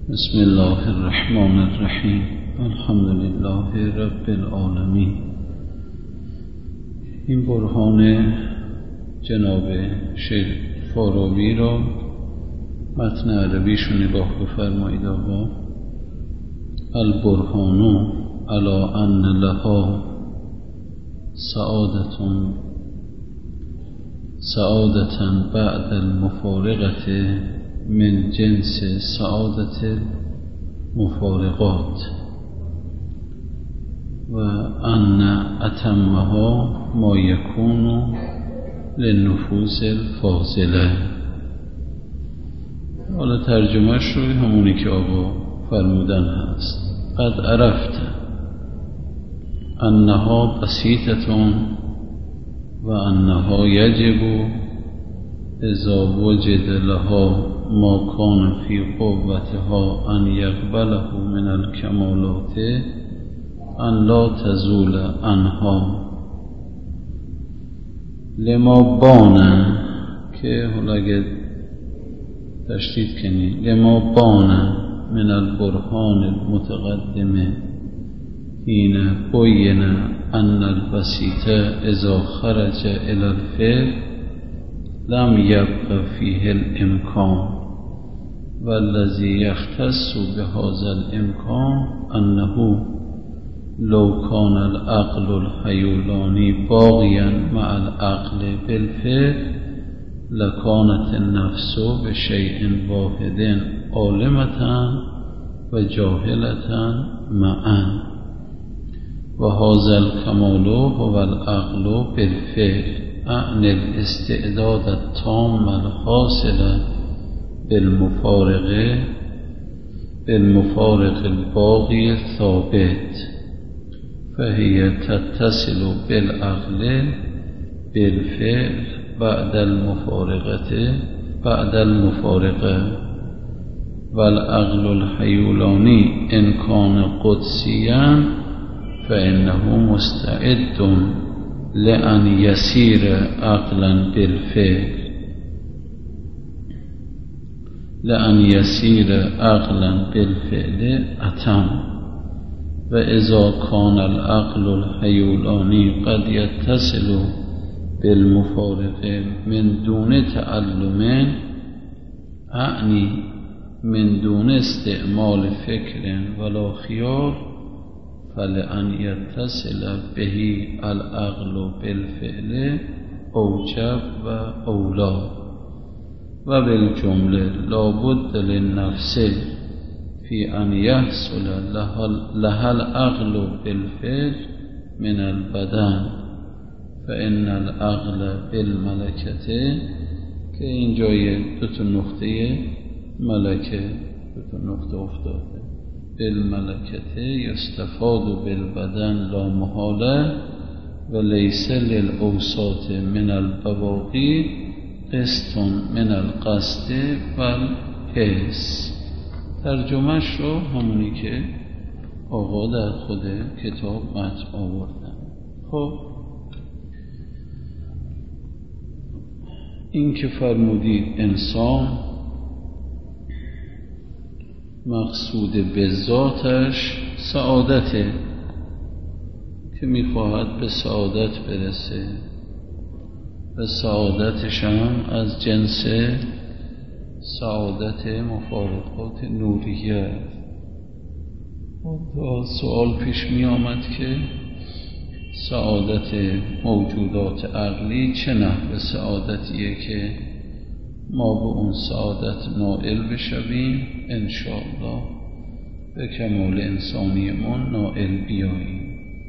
بسم الله الرحمن الرحیم. الحمد لله رب العالمین. این برهان جناب شیخ فارابی را متن عربیشو نگاه بفرمایید. آقا البرهان علی ان لها سعادة بعد المفارقة من جنس سعادة المفارقات و ان اتمها ما یکون للنفوس الفاضله. حالا ترجمهش رو همونی که آقا فرمودن هست. قد عرفت انها بسیطة و انها یجب اذا وجد لها ما کان فی قوتها ان یقبله من الکمالات ان لا تزول عنها لما بان، که حالا اگه تشدید کنی لما بان من البرهان المتقدم حين بین ان البسيط اذا خرج الى الفعل لم يبق فيه الامکان والذي يختص بهذا الامکان انه لو كان العقل الحیولانی باغیا مع العقل بالفعل لكانت النفس بشيء واحد عالمة و جاهلة معا و هذا الكمال هو العقل بالفعل عن الاستعداد التام الحاصل بالمفارق الباقي الثابت، فهي تتصل بالعقل بالفعل بعد المفارقة والعقل الحیولانی ان كان قدسيا فإنه مستعد لأن يسير عقلا بالفعل أتم. وإذا كان العقل الحیولانی قد يتصل بالمفارق من دون تعلم أعني من دون استعمال فكر ولا خيار فلأن يتصل به العقل بالفعل اوجب و اولا و بالجمله لا بد للنفس في ان يحصل لها العقل بالفعل من البدن فإن العقل بالملكة، که اینجای دو تا نقطه ملکه دو تا نقطه افتاده. بالملكة يستفاد بالبدن لا محالة وليس للأوساط من البواقي قسط من القصد والحس. ترجمهش رو همونی که آقا در خود کتاب متن آوردن. خب این که فرمودید انسان مقصود به ذاتش سعادته که میخواهد به سعادت برسه و سعادتش هم از جنس سعادت مفارقات نوریه. سوال پیش می آمد که سعادت موجودات عقلی چه نحو سعادتیه که ما به اون سعادت نائل بشویم انشاءالله به کمال انسانیمون نائل بیاییم.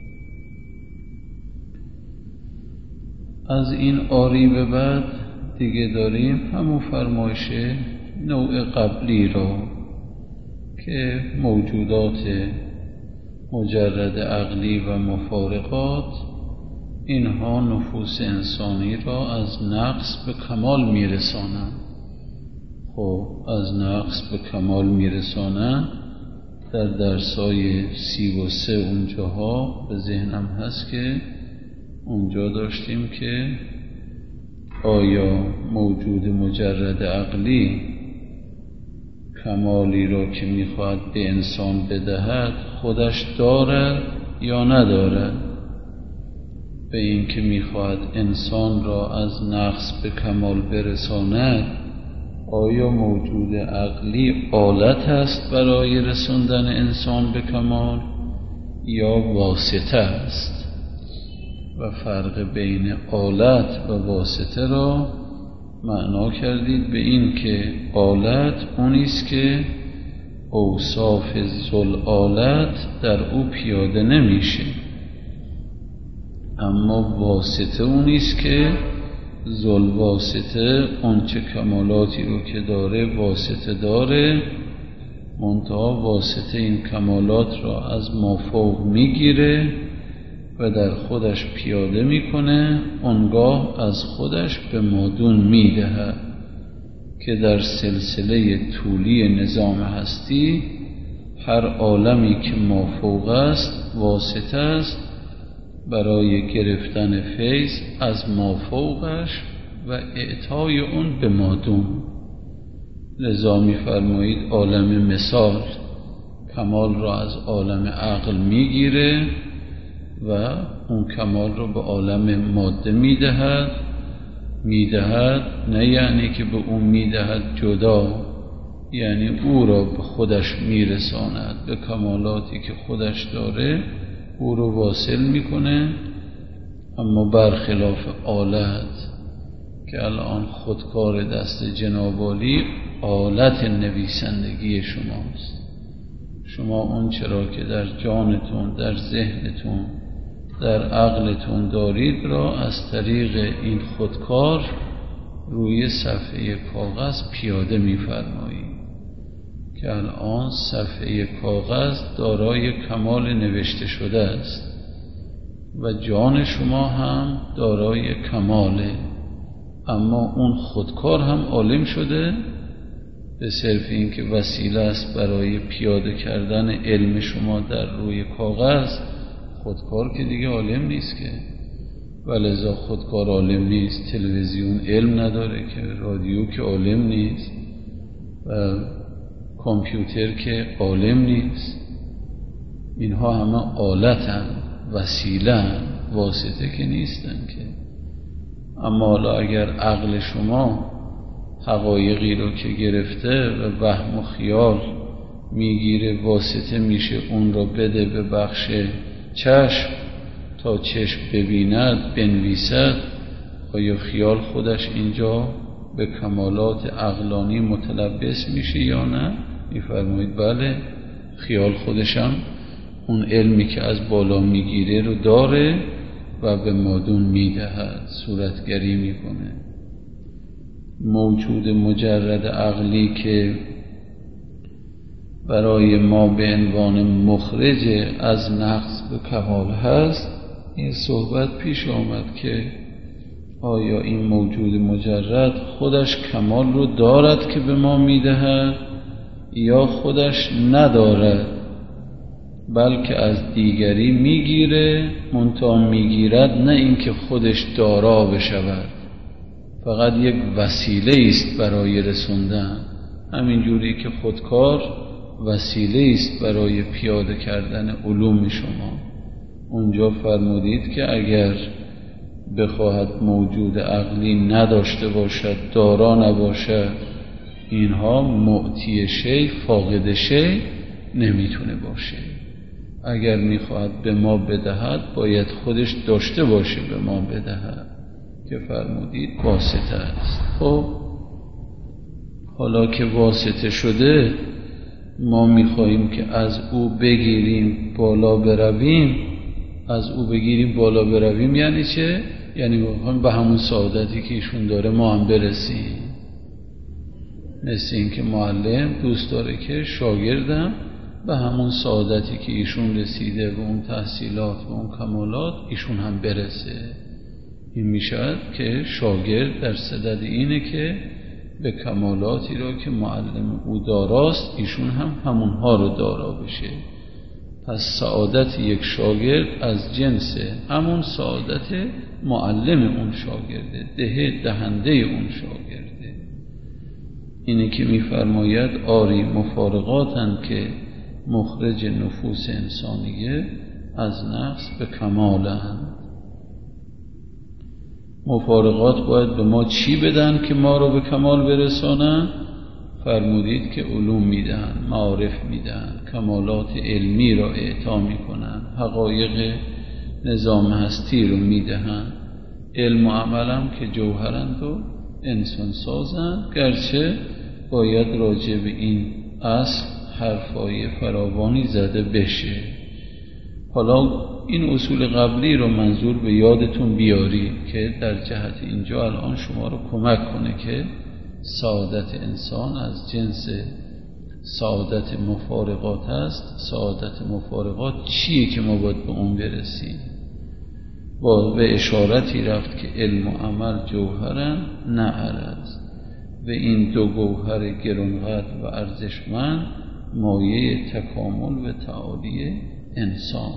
از این آری به بعد دیگه داریم همون فرمایش نوع قبلی را که موجودات مجرد عقلی و مفارقات اینها نفوس انسانی را از نقص به کمال میرسانند. خب از نقص به کمال میرسانند در درسای 33 اونجاها به ذهنم هست که اونجا داشتیم که آیا موجود مجرد عقلی کمالی را که میخواهد به انسان بدهد خودش دارد یا ندارد. به این که میخواهد انسان را از نقص به کمال برساند، آیا موجود عقلی آلت است برای رساندن انسان به کمال یا واسطه است؟ و فرق بین آلت و واسطه را معنا کردید به این که آلت اونیست که اوصاف ذوالآلت در او پیاده نمیشه، اما واسطه اونیست که ذوالواسطه آنچه کمالاتی رو که داره واسطه داره، منتها واسطه این کمالات را از مافوق میگیره و در خودش پیاده میکنه، آنگاه از خودش به مادون میدهد که در سلسله طولی نظام هستی هر عالمی که مافوق است واسطه است برای گرفتن فیض از مافوقش و اعطای اون به مادون. لذا می‌فرمایید عالم مثال کمال را از عالم عقل میگیره و اون کمال را به عالم ماده میدهد نه یعنی که به اون میدهد جدا، یعنی او را به خودش میرساند، به کمالاتی که خودش داره او رو واصل میکنه. اما برخلاف آلت که الان خودکار دست جناب عالی آلت نویسندگی شماست، شما اون چرا که در جانتون، در ذهنتون، در عقلتون دارید را از طریق این خودکار روی صفحه کاغذ پیاده می‌فرمایید که الان صفحه کاغذ دارای کمال نوشته شده است و جان شما هم دارای کماله، اما اون خودکار هم عالم شده به صرف این که وسیله است برای پیاده کردن علم شما در روی کاغذ. خودکار که دیگه عالم نیست که، ولذا خودکار عالم نیست، تلویزیون علم نداره که، رادیو که عالم نیست و کامپیوتر که عالم نیست. اینها همه آلتن، وسیله‌ان، واسطه که نیستن که. اما حالا اگر عقل شما حقایقی رو که گرفته و وهم و خیال میگیره واسطه میشه اون رو بده به بخش چشم تا چشم ببیند بنویسد، آیا خیال خودش اینجا به کمالات عقلانی متلبس میشه یا نه؟ میفرمایید بله، خیال خودشم اون علمی که از بالا میگیره رو داره و به مادون میدهد، صورتگری میکنه. موجود مجرد عقلی که برای ما به عنوان مخرج از نقص به کمال هست، این صحبت پیش آمد که آیا این موجود مجرد خودش کمال رو دارد که به ما میدهد یا خودش ندارد، بلکه از دیگری میگیره، منتها میگیرد نه اینکه خودش دارا بشود، فقط یک وسیله است برای رسوندن. همین جوری که خودکار وسیله است برای پیاده کردن علوم شما. اونجا فرمودید که اگر بخواهد موجود عقلی نداشته باشد، دارا نباشد، اینها معطی شی فاقد شی نمیتونه باشه. اگر میخواهد به ما بدهد باید خودش داشته باشه به ما بدهد، که فرمودید واسطه است. خب حالا که واسطه شده ما میخواییم که از او بگیریم بالا برویم. از او بگیریم بالا برویم یعنی چه؟ یعنی میخواییم به همون سعادتی که ایشون داره ما هم برسیم. مثل این که معلم دوست داره که شاگردم به همون سعادتی که ایشون رسیده و اون تحصیلات و اون کمالات ایشون هم برسه. این میشد که شاگرد در صدد اینه که به کمالاتی را که معلم او داراست ایشون هم همونها رو دارا بشه. پس سعادت یک شاگرد از جنس همون سعادت معلم اون شاگرده، دهنده اون شاگرده. اینه که میفرماید آری مفارقاتن که مخرج نفوس انسانیه از نقص به کمالن. مفارقات باید به ما چی بدن که ما رو به کمال برسانن؟ فرمودید که علوم میدن، معارف میدن، کمالات علمی را اعطا میکنن، حقایق نظام هستی رو میدهن. علم و عملم که جوهرند و انسان سازند، گرچه باید راجع به این اصل حرفای فراوانی زده بشه. حالا این اصول قبلی رو منظور به یادتون بیارید که در جهت اینجا الان شما رو کمک کنه که سعادت انسان از جنس سعادت مفارقات است. سعادت مفارقات چیه که ما باید به اون برسیم؟ با به اشارتی رفت که علم و عمل جوهرن نه عرض، و این دو گوهر گرانقدر و ارزشمند مایه تکامل و تعالی انسان.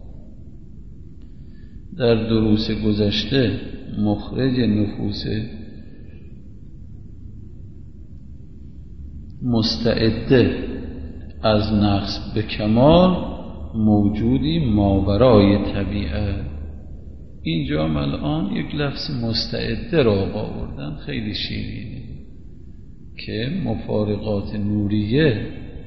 در دروس گذشته مخرج نفوس مستعده از نقص به کمال موجودی ماورای طبیعت. اینجا هم الان یک لفظ مستعده را آوردن، خیلی شیرینه، که مفارقات نوریه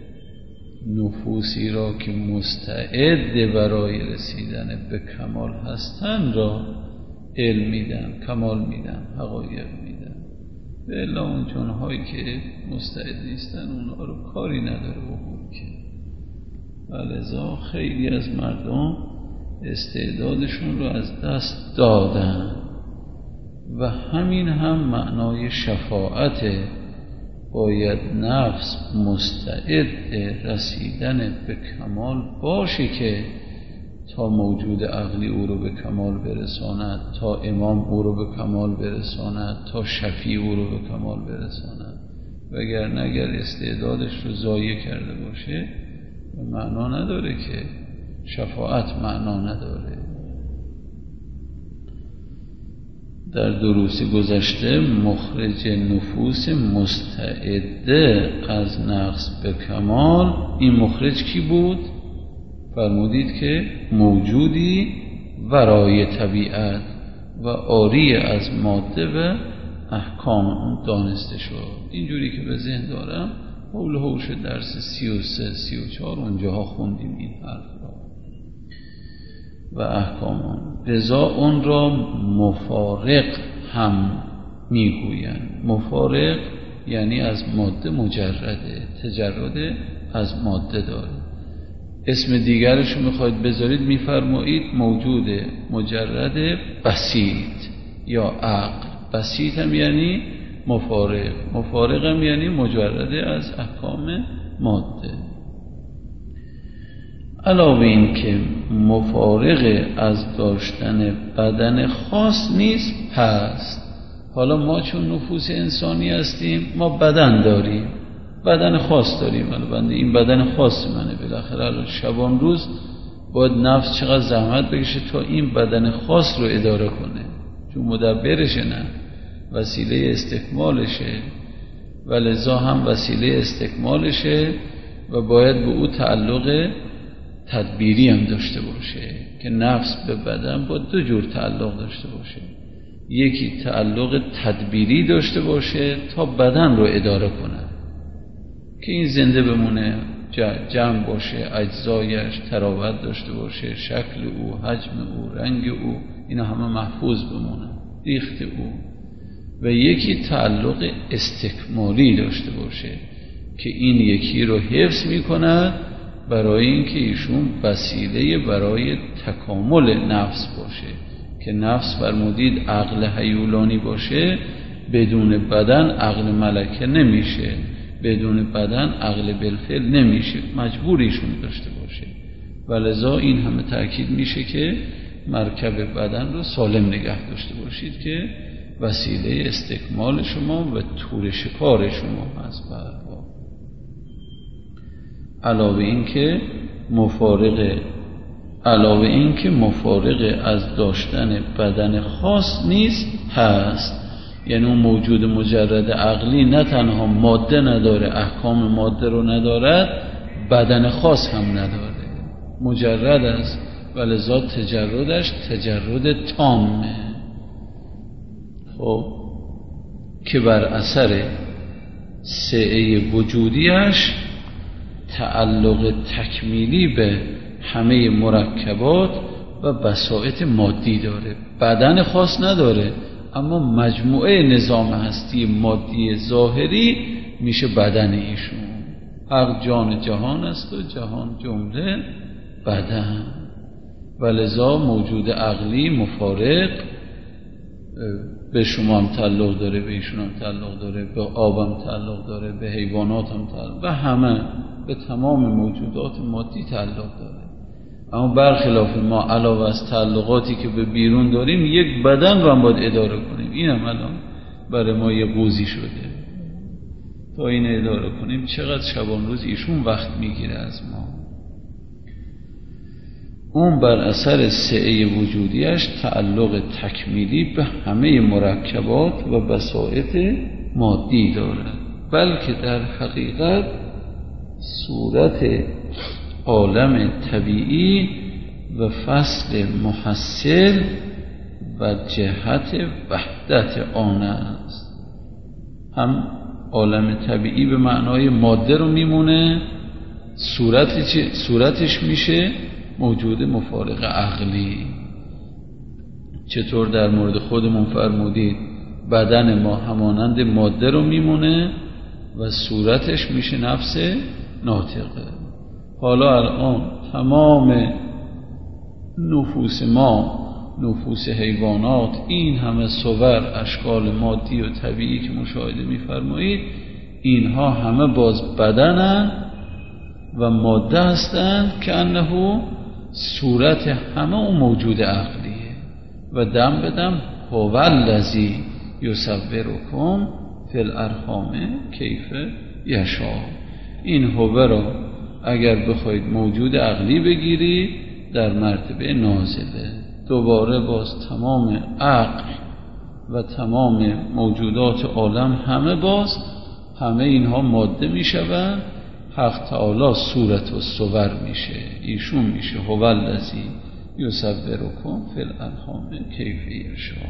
نفوسی را که مستعد برای رسیدن به کمال هستن را علم میدن، کمال میدن، حقایق میدن. به الا اون جنهایی که مستعد نیستن اونها رو کاری نداره بخور که. ولذا خیلی از مردم استعدادشون رو از دست دادن و همین هم معنای شفاعته. باید نفس مستعد رسیدن به کمال باشه که تا موجود عقلی او رو به کمال برساند، تا امام او رو به کمال برساند، تا شفیع او رو به کمال برساند. وگرنه اگر استعدادش رو ضایع کرده باشه معنا نداره که شفاعت معنا نداره. در دروس گذشته مخرج نفوس مستعده از نقص به کمال، این مخرج کی بود؟ فرمودید که موجودی ورای طبیعت و عاری از ماده و احکام دانسته شد. اینجوری که به ذهن دارم حول هوش درس 33-34 اونجاها خوندیم این حرف را. و احکام رضا اون را مفارق هم میگویند. مفارق یعنی از ماده مجرده، تجرد از ماده داره. اسم دیگرش رو میخواید بذارید میفرمایید موجود مجرد بسیط یا عقل. بسیط هم یعنی مفارق، مفارق هم یعنی مجرد از احکام ماده. علاوه این که مفارق از داشتن بدن خاص نیست هست. حالا ما چون نفوس انسانی هستیم ما بدن داریم، بدن خاص داریم. بنده این بدن خاص منه، بالاخره شبان روز باید نفس چقدر زحمت بکشه تا این بدن خاص رو اداره کنه، چون مدبرشه، نه وسیله استکمالشه. و لذا هم وسیله استکمالشه و باید به او تعلق تدبیری هم داشته باشه که نفس به بدن با دو جور تعلق داشته باشه. یکی تعلق تدبیری داشته باشه تا بدن رو اداره کنه که این زنده بمونه، جمع باشه، اجزایش تراوت داشته باشه، شکل او، حجم او، رنگ او، اینا همه محفوظ بمونه، ریخت او. و یکی تعلق استکمالی داشته باشه که این یکی رو حفظ میکنه برای اینکه ایشون وسیله برای تکامل نفس باشه. که نفس فرمودید عقل هیولانی باشه، بدون بدن عقل ملکه نمیشه، بدون بدن عقل بالفعل نمیشه، مجبوریشون داشته باشه. ولذا این همه تأکید میشه که مرکب بدن رو سالم نگه داشته باشید که وسیله استکمال شما و تور شکار شما هست. علاوه این که مفارق از داشتن بدن خاص نیست هست. یعنی اون موجود مجرد عقلی نه تنها ماده نداره، احکام ماده رو ندارد، بدن خاص هم نداره، مجرد است و لذا تجردش تجرد تامه. خب که بر اثر سعه وجودیش تعلق تکمیلی به همه مرکبات و بساط مادی داره. بدن خاص نداره، اما مجموعه نظام هستی مادی ظاهری میشه بدن ایشون. حق جان جهان است و جهان جمله بدن، و لذا موجود عقلی مفارق به شما هم تعلق داره، به ایشون هم تعلق داره، به آب هم تعلق داره، به حیوانات هم تعلق، به همه، به تمام موجودات مادی تعلق داره. اما برخلاف ما علاوه از تعلقاتی که به بیرون داریم، یک بدن رو هم باید اداره کنیم. این هم الان برای ما یه قوزی شده. تا این اداره کنیم چقدر شبان روز ایشون وقت میگیره از ما. اون بر اثر سعه وجودیش تعلق تکمیلی به همه مرکبات و بساط مادی دارد، بلکه در حقیقت صورت عالم طبیعی و فصل محصل و جهت وحدت آن است. هم عالم طبیعی به معنای ماده رو میمونه، صورتش میشه موجود مفارق عقلی. چطور در مورد خودمون فرمودید بدن ما همانند ماده رو میمونه و صورتش میشه نفس ناطقه. حالا الان تمام نفوس ما، نفوس حیوانات، این همه صور اشکال مادی و طبیعی که مشاهده میفرمایید، اینها همه باز بدنن و ماده هستند که انه صورت همه اون موجود عقلیه. و دم بدم هو الذی یصورکم فی الارحام کیف یشاء. این هو را اگر بخواید موجود عقلی بگیری در مرتبه نازله، دوباره باز تمام عقل و تمام موجودات عالم همه اینها ماده می شوند. حق تعالی صورت و صور میشه، ایشون میشه هو الذی یصورکم فی الارحام کیف یشاء.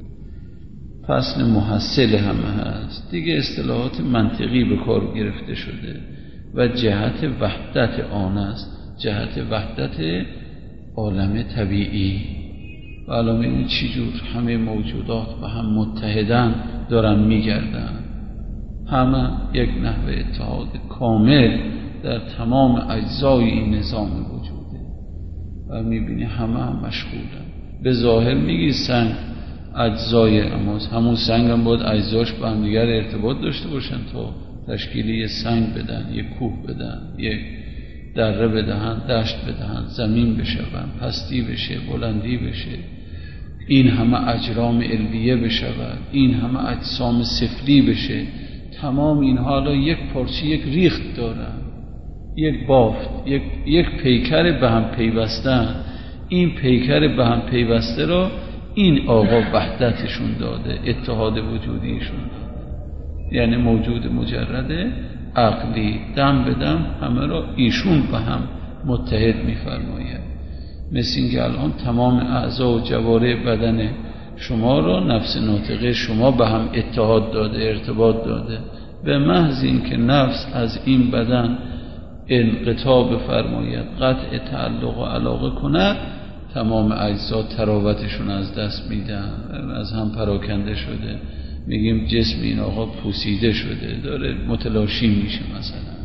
فصل محصل همه هست دیگه، اصطلاحات منطقی به کار گرفته شده و جهت وحدت آن است، جهت وحدت عالم طبیعی. و الان این چی جور همه موجودات و هم متحدن دارن میگردن، همه یک نحوه اتحاد کامل در تمام اجزای این نظام وجوده و میبینی همه هم مشغولن. به ظاهر میگی سنگ اجزای، اما همون سنگ هم باید اجزاش با هم دیگر ارتباط داشته باشن تا تشکیل یه سنگ بدن، یه کوه بدن، یه دره بدهن، دشت بدهن، زمین بشون، پستی بشه، بلندی بشه، این همه اجرام علویه بشود، این همه اجسام سفلی بشه. تمام اینها حالا یک پارچه، یک ریخت دارن، یک بافت، یک پیکر به هم پیوستن. این پیکر به هم پیوسته را این آقا وحدتشون داده، اتحاد وجودیشون داده. یعنی موجود مجرد عقلی دم به دم همه را ایشون به هم متحد می‌فرماید. مثل اینکه الان تمام اعضا و جوارح بدن شما را نفس ناطقه شما به هم اتحاد داده، ارتباط داده. به محض اینکه نفس از این بدن انقطاع بفرماید، قطع تعلق و علاقه کند، تمام اجزا تراوتشون از دست میدن، از هم پراکنده شده. میگیم جسم این آقا پوسیده شده، داره متلاشی میشه مثلا.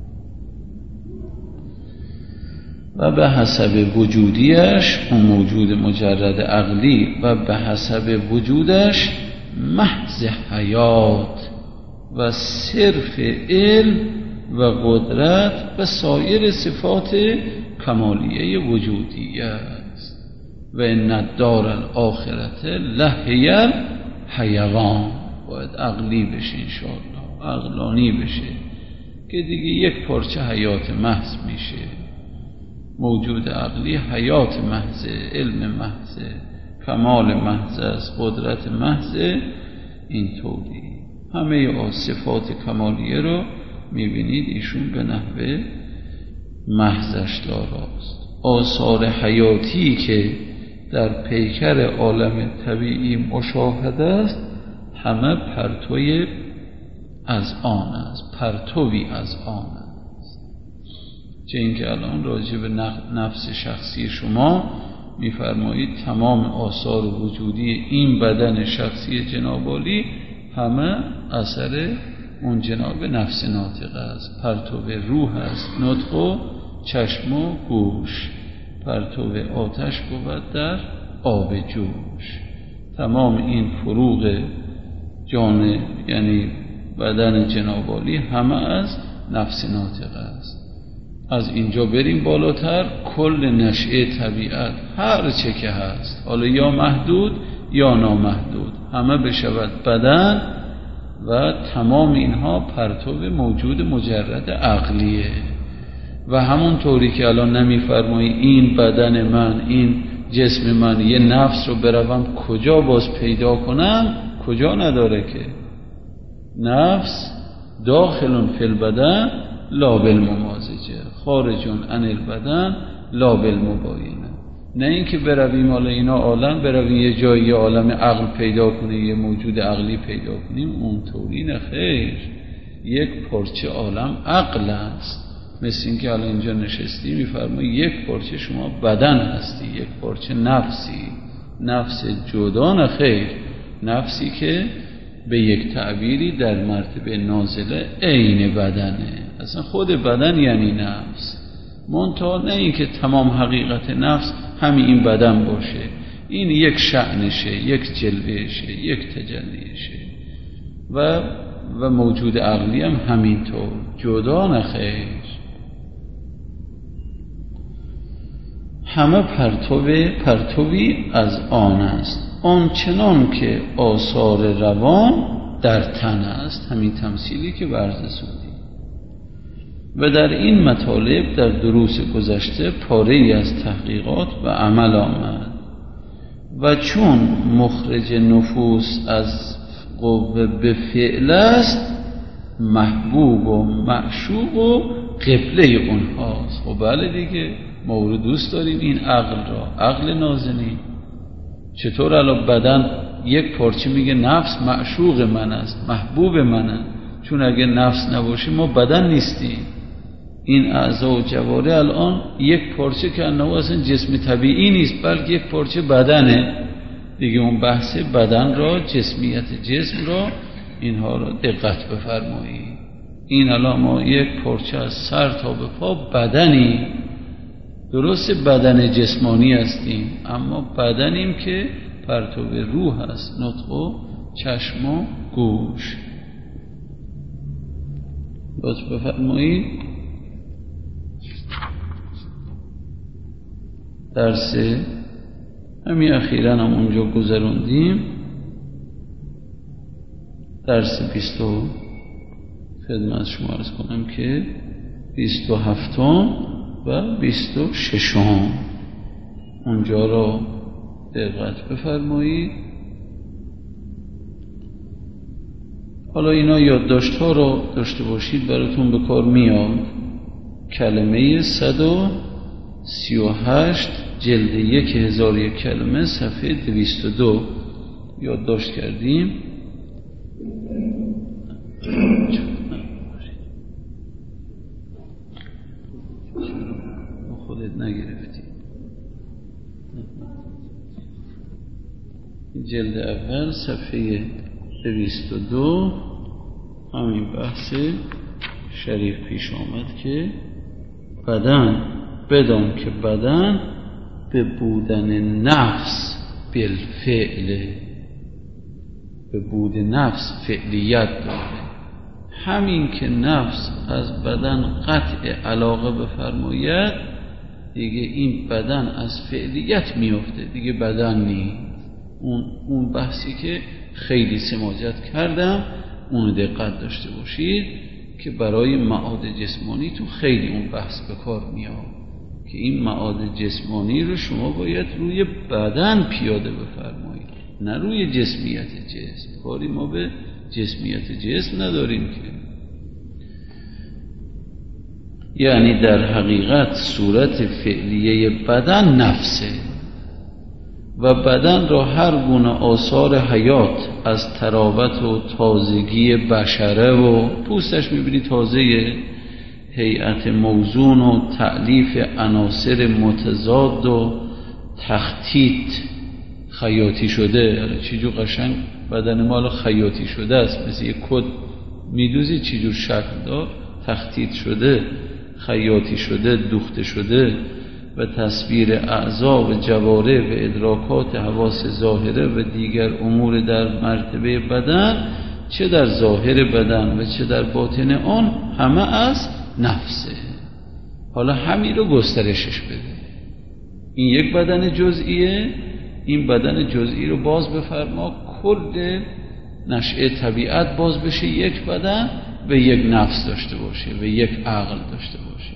و به حسب وجودیش اون موجود مجرد عقلی و به حسب وجودش محض حیات و صرف علم و قدرت و سایر صفات کمالیه وجودی است. و ان الدار الاخرت لهی الحیوان، باید عقلی بشه انشاءالله، عقلانی بشه که دیگه یک پارچه حیات محض میشه. موجود عقلی حیات محض، علم محض، کمال محض است، قدرت محض اینطوری. همه صفات کمالیه رو میبینید ایشون به نحوه محضش داراست. آثار حیاتی که در پیکر عالم طبیعی مشاهده است همه پرتوی از آن است، پرتوی از آن است. چه اینکه الان راجع به نفس شخصی شما میفرمایید تمام آثار وجودی این بدن شخصی جناب عالی همه اثر اون جناب نفس ناطقه است. پرتو روح است نطق و چشم و گوش، پرتو آتش بود در آب جوش. تمام این فروغ جان یعنی بدن جناب عالی همه از نفس ناطقه است. از اینجا بریم بالاتر، کل نشأه طبیعت هر چه که هست، حالا یا محدود یا نامحدود، همه بشود بدن و تمام اینها پرتو موجود مجرد عقلیه. و همون طوری که الان نمیفرمایی این بدن من، این جسم من، یه نفس رو بروم کجا باز پیدا کنم، کجا نداره که نفس داخلون فی البدن لا بالممازجه خارجون عن البدن لا بالمباینه. نه اینکه برویم حالا اینا عالم، برویم یه جایی یه عالم عقل پیدا کنیم، یه موجود عقلی پیدا کنیم، اونطوری نه خیر. یک پارچه عالم عقل است. مثل اینکه الان اینجا نشستی میفرمایی یک پارچه شما بدن هستی، یک پارچه نفسی، نفس جدا نه خیر، نفسی که به یک تعبیری در مرتبه نازله عین بدنه. اصلا خود بدن یعنی نفس، منتها نه این که تمام حقیقت نفس همین این بدن باشه، این یک شأنشه، یک جلوهشه، یک تجلیشه و موجود عقلی هم همینطور جدا نه خیر. همه پرتوی از آن است، آنچنان که آثار روان در تن است. همین تمثیلی که ورزسودی. و در این مطالب در دروس گذشته پاره‌ای از تحقیقات و عمل آمد و چون مخرج نفوس از قوه به فعل است، محبوب و معشوق و قبله اونهاست. خب بله دیگه، ما رو دوست داریم این عقل را، عقل نازنین. چطور الان بدن یک پارچه میگه نفس معشوق من است، محبوب منه، چون اگه نفس نباشه ما بدن نیستیم. این اعضا و جواره الان یک پارچه که انه اصلا جسم طبیعی نیست، بلکه یک پارچه بدنه دیگه. اون بحث بدن را، جسمیت جسم را، اینها را دقت بفرمایید. این الان ما یک پارچه از سر تا به پا بدنی، درست بدن جسمانی هستیم، اما بدنیم که پرتو روح است، نطق و چشم و گوش. لطف بفرمایید. درس همین اخیراً هم اونجا گذروندیم، درس 20 خدمت شما عرض کنم که 27 و 26 اونجا را دقت بفرمایید. حالا اینا یادداشت‌ها رو داشته باشید، براتون به کار میاد. کلمه 138 جلد 1001 کلمه صفحه 202 یادداشت کردیم. خودت نگرفتی. جلد اول صفحه 202 همین بحث شریف پیش آمد که بدن، بدان که بدن به بودن نفس بالفعل، به بود نفس فعلیت داره. همین که نفس از بدن قطع علاقه بفرماید، دیگه این بدن از فعلیت میفته، دیگه بدن نیست. اون بحثی که خیلی سماجت کردم اون دقت داشته باشید که برای معاد جسمانی تو خیلی اون بحث به کار میاد که این معاد جسمانی رو شما باید روی بدن پیاده بفرمایید. نه روی جسمیت جسم. کاری ما به جسمیت جسم نداریم که. یعنی در حقیقت صورت فعلیه بدن نفسه و بدن را هر گونه آثار حیات از تراوت و تازگی بشره و پوستش میبینی تازه، هیئت موزون و تألیف عناصر متضاد و تخطیط خیاطی شده. چیجور قشنگ بدن ما خیاطی شده است، مثل یک کد میدوزی چیجور شکل دار، تخطیط شده، خیاطی شده، دوخته شده و تصویر اعضا و جوارح و ادراکات حواس ظاهره و دیگر امور در مرتبه بدن، چه در ظاهر بدن و چه در باطن آن، همه از نفسه. حالا همین رو گسترشش بده. این یک بدن جزئیه، این بدن جزئی رو باز بفرما، کل نشأه طبیعت باز بشه یک بدن و یک نفس داشته باشه و یک عقل داشته باشه.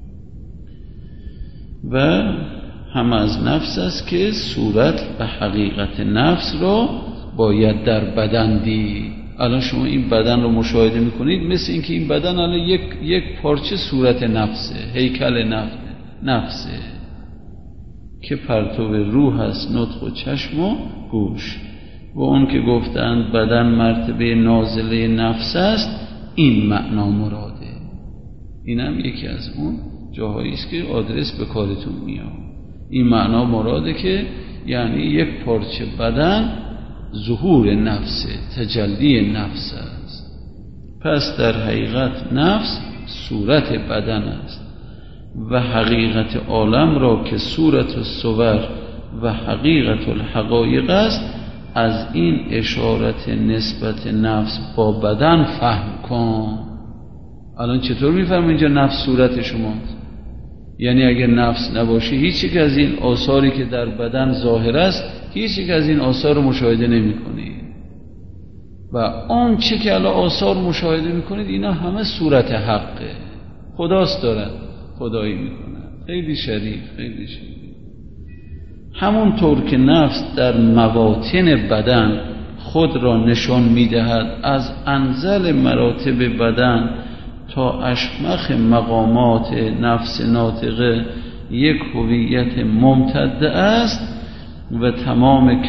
و هم از نفس است که صورت و حقیقت نفس را باید در بدن دید. الان شما این بدن رو مشاهده میکنید، مثل اینکه این بدن الان یک پارچه صورت نفسه، هیکل نفسه که پرتو روح است، نطق و چشم و گوش. و اون که گفتند بدن مرتبه نازله نفس است، این معنا مراده. اینم یکی از اون جاهایی است که آدرس به کارتون میاد. این معنا مراده که یعنی یک پارچه بدن ظهور نفسه، تجلی نفس است. پس در حقیقت نفس صورت بدن است و حقیقت عالم را که صورت الصور و حقیقت الحقایق است، از این اشارت نسبت نفس با بدن فهم کن. الان چطور میفهم اینجا نفس صورت شماست؟ یعنی اگر نفس نباشه، هیچ یک از این آثاری که در بدن ظاهر است، هیچ یک از این آثار رو مشاهده نمی کنید. و آن چه که الان آثار مشاهده می کنید، اینا همه صورت حقه، خداست دارن خدایی می کنن. خیلی شریف، خیلی شریف. همونطور که نفس در مواطن بدن خود را نشان می دهد، از انزل مراتب بدن تا اشمخ مقامات نفس ناطقه یک هویت ممتده است و تمام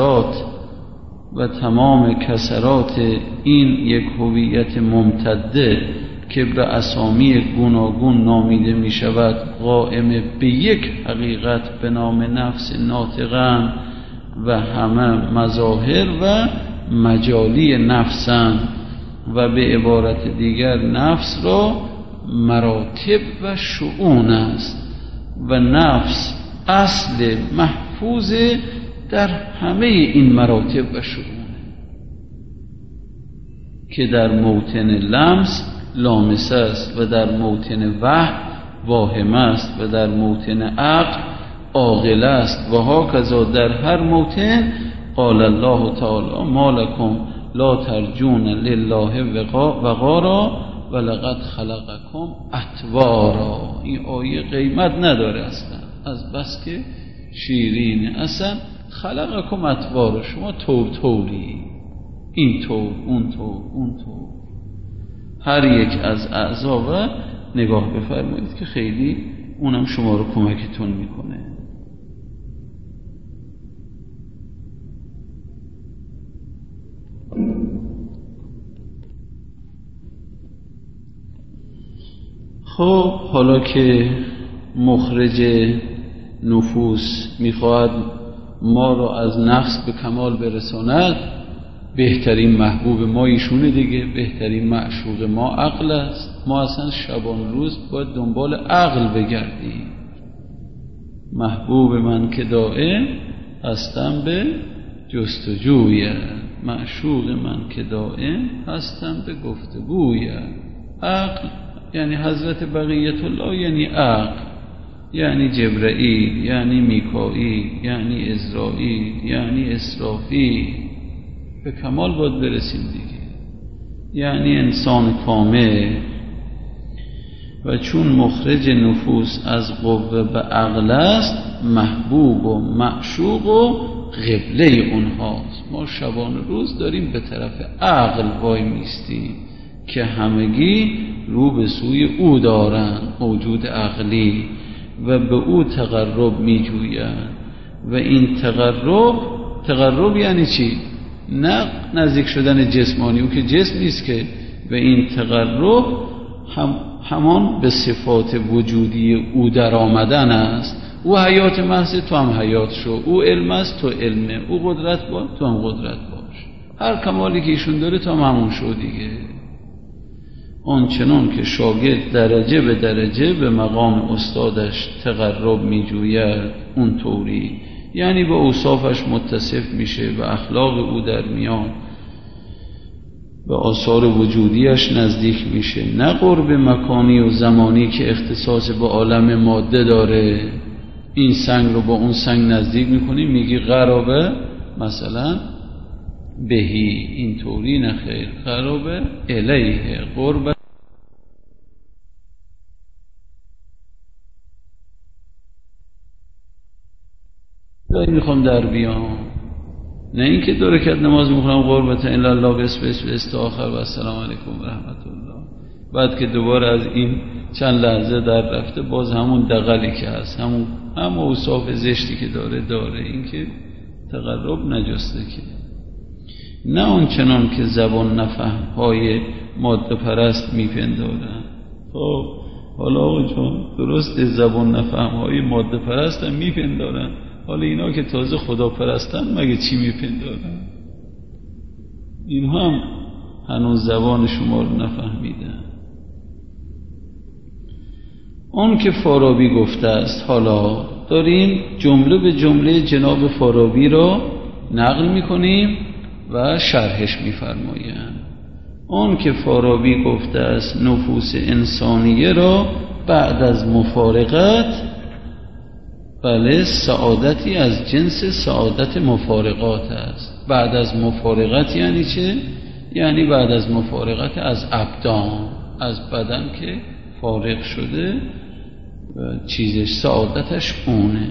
کسرات این یک هویت ممتده که به اسامی گوناگون نامیده می شود، قائم به یک حقیقت به نام نفس ناطقن و همه مظاهر و مجالی نفسن. و به عبارت دیگر نفس را مراتب و شؤون است و نفس اصل محفوظ در همه این مراتب و شؤون که در موطن لمس لامس است و در موطن وهم واهم است و در موطن عقل عاقل است و هاکذا در هر موطن. قال الله تعالی ما لکم لا ترجون لله وقارا ولقد خلقکم اطوارا. این آیه قیمت نداره اصلا، از بس که شیرینه. اصلا خلقکم اطوارا، شما طوری، این طور اون طور، هر یک از اعضا و نگاه بفرمایید که خیلی اونم شما رو کمکتون میکنه. خب حالا که مخرج نفوس میخواهد ما را از نفس به کمال برساند، بهترین محبوب ما ایشونه دیگه، بهترین معشوق ما عقل است. ما اصلا شبان روز باید دنبال عقل بگردیم. محبوب من که دائم هستم به جستجویه، معشوق من که دائم هستم به گفتگویه. عقل یعنی حضرت بقیت الله، یعنی عقل، یعنی جبرائیل، یعنی میکائیل، یعنی عزرائیل، یعنی اسرافیل. به کمال باید برسیم دیگه. یعنی انسان کامل. و چون مخرج نفوس از قوه به عقل است، محبوب و معشوق و قبله اونهاست. ما شبان روز داریم به طرف عقل وای میستیم که همگی رو به سوی او دارند، موجود عقلی، و به او تقرب میجویند. و این تقرب یعنی چی؟ نه نزدیک شدن جسمانی، او که جسم نیست که. و این تقرب همان به صفات وجودی او در آمدن است. او حیات محض، تو هم حیات شو. او علم است، تو علمه. او قدرت باش، تو هم قدرت باش. هر کمالی که ایشون داره تو هم همون شو دیگه. آنچنان که شاگرد درجه به درجه به مقام استادش تقرب می جوید، اون طوری یعنی به اوصافش متصف میشه، به اخلاق او در میان، به آثار وجودیش نزدیک میشه. نه قرب مکانی و زمانی که اختصاص به عالم ماده داره. این سنگ رو با اون سنگ نزدیک میکنی، میگی قرابه مثلا بهی، این طوری نه خیر، قرابه الیه، قرب داری میخوام در بیام. نه اینکه 2 رکعت نماز میخونم قربت الا الله بس تا آخر و السلام علیکم و رحمت الله، بعد که دوباره از این چند لحظه در رفته باز همون دغلی که هست، همون اوصاف زشتی که داره. این که تقرب نجسته که. نه آنچنان که زبان نفهم‌های ماده پرست میپندارن. خب حالا آقا جان درسته زبان نفهم‌های ماده پرست هم میپندارن، حالا اینا که تازه خدا پرستن مگه چی میپندارن؟ این هم هنوز زبان شما رو نفهمیدن. آن که فارابی گفته است، حالا داریم جمله به جمله جناب فارابی را نقل میکنیم و شرحش میفرمایند. آن که فارابی گفته است نفوس انسانیه را بعد از مفارقت، بله، سعادتی از جنس سعادت مفارقات است. بعد از مفارقت یعنی چه؟ یعنی بعد از مفارقت از ابدان، از بدن که فارغ شده و چیزش سعادتش اونه.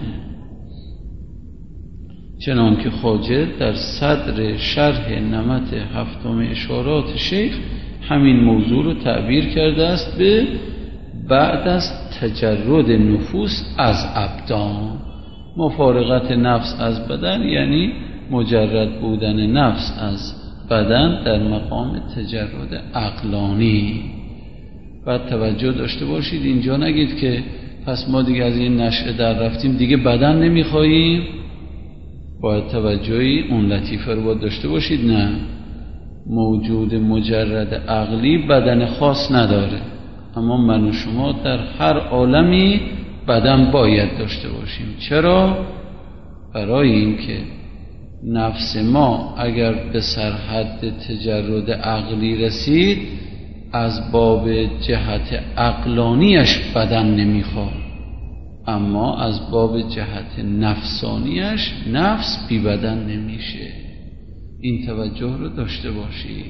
چنان که خواجه در صدر شرح نمط 7 اشارات شیخ همین موضوع رو تعبیر کرده است به بعد از تجرد نفوس از ابدان. مفارقت نفس از بدن یعنی مجرد بودن نفس از بدن در مقام تجرد عقلانی. بعد توجه داشته باشید، اینجا نگید که پس ما دیگه از این نشأه در رفتیم دیگه بدن نمیخواییم. باید توجهی اون لطیفه رو باید داشته باشید. نه، موجود مجرد عقلی بدن خاص نداره، اما من و شما در هر عالمی بدن باید داشته باشیم. چرا؟ برای اینکه نفس ما اگر به سرحد تجرد عقلی رسید، از باب جهت عقلانیش بدن نمیخواد، اما از باب جهت نفسانیش نفس بی بدن نمیشه. این توجه رو داشته باشید.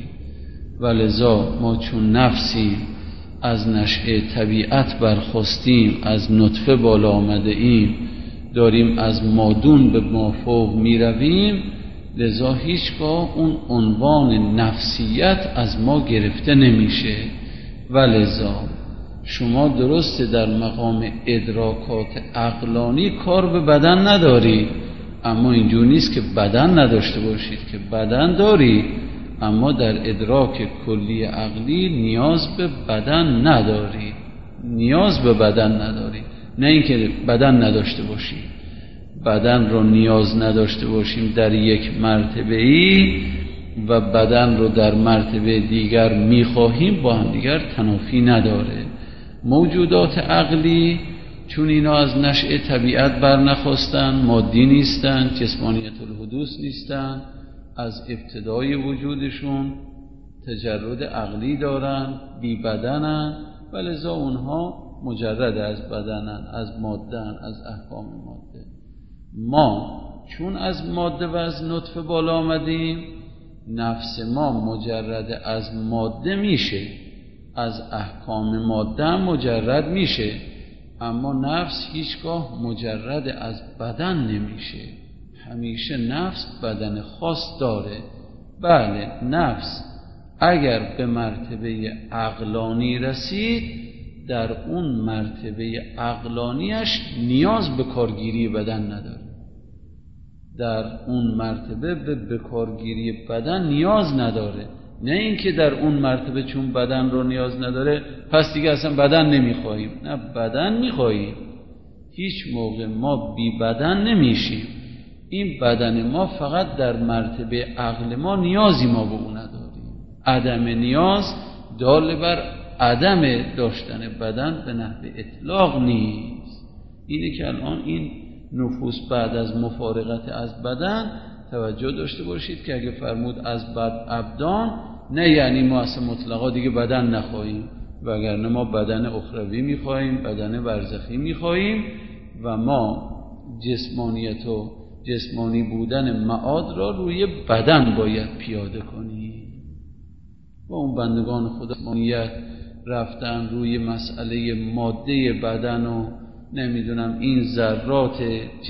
ولذا ما چون نفسیم، از نشأه طبیعت برخاستیم، از نطفه بالا آمده ایم، داریم از مادون به مافوق می رویم، لذا هیچگاه اون عنوان نفسیت از ما گرفته نمیشه. ولذا شما درسته در مقام ادراکات عقلانی کار به بدن نداری، اما اینجور نیست که بدن نداشته باشید، که بدن داری، اما در ادراک کلی عقلی نیاز به بدن نداری. نیاز به بدن نداری، نه اینکه بدن نداشته باشی. بدن رو نیاز نداشته باشیم در یک مرتبه ای و بدن رو در مرتبه دیگر میخواهیم، با هم دیگر تنافی نداره. موجودات عقلی چون اینا از نشأه طبیعت برنخواستن، مادی نیستن، جسمانیت الحدوث نیستن، از ابتدای وجودشون تجرد عقلی دارن، بی بدنن، ولذا اونها مجرد از بدنن، از مادهن، از احکام ماده. ما چون از ماده و از نطفه بالا آمدیم، نفس ما مجرد از ماده میشه، از احکام ماده مجرد میشه، اما نفس هیچگاه مجرد از بدن نمیشه. همیشه نفس بدن خاص داره. بله، نفس اگر به مرتبه عقلانی رسید، در اون مرتبه عقلانیش نیاز به کارگیری بدن نداره. در اون مرتبه به بکارگیری بدن نیاز نداره. نه اینکه در اون مرتبه چون بدن رو نیاز نداره پس دیگه اصلا بدن نمیخواهیم. نه، بدن میخواهیم. هیچ موقع ما بی بدن نمیشیم. این بدن ما فقط در مرتبه عقل ما نیازی ما به اون نداریم. عدم نیاز دال بر عدم داشتن بدن به نحو اطلاق نیست. اینه که الان این نفوس بعد از مفارقت از بدن توجه داشته باشید که اگه فرمود از بد ابدان، نه یعنی ما اصلا مطلقا دیگه بدن نخواهیم، وگرنه ما بدن اخروی میخواهیم، بدن برزخی میخواهیم و ما جسمانیت و جسمانی بودن معاد را روی بدن باید پیاده کنیم. و اون بندگان خدا جسمانیت رفتن روی مسئله ماده بدن و نمیدونم این ذرات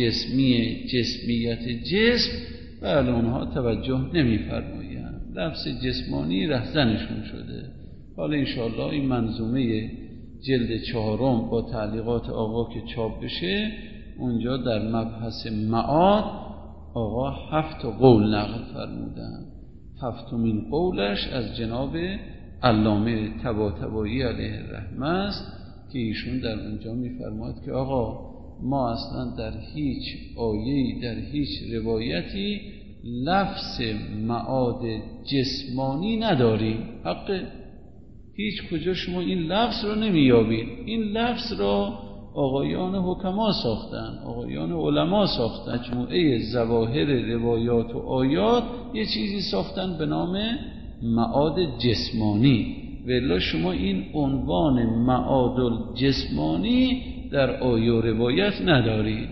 جسمیت جسم، بله اونها توجه نمیفرمایند. لفظ جسمانی رهزنشون شده. حالا انشاءالله این منظومه جلد 4 با تعلیقات آقا که چاپ بشه، اونجا در مبحث معاد آقا 7 قول نقل فرمودن. 7مین قولش از جناب علامه طباطبایی علیه الرحمه است که ایشون در اونجا میفرماید که آقا ما اصلا در هیچ آیه‌ای، در هیچ روایتی لفظ معاد جسمانی نداریم. حق هیچ کجا شما این لفظ رو نمیابید. این لفظ را آقایان حکما ساختن، آقایان علما ساختن. مجموعه ظواهر روایات و آیات یه چیزی ساختن به نام معاد جسمانی. ولی شما این عنوان معاد الجسمانی در آیه و روایت ندارید.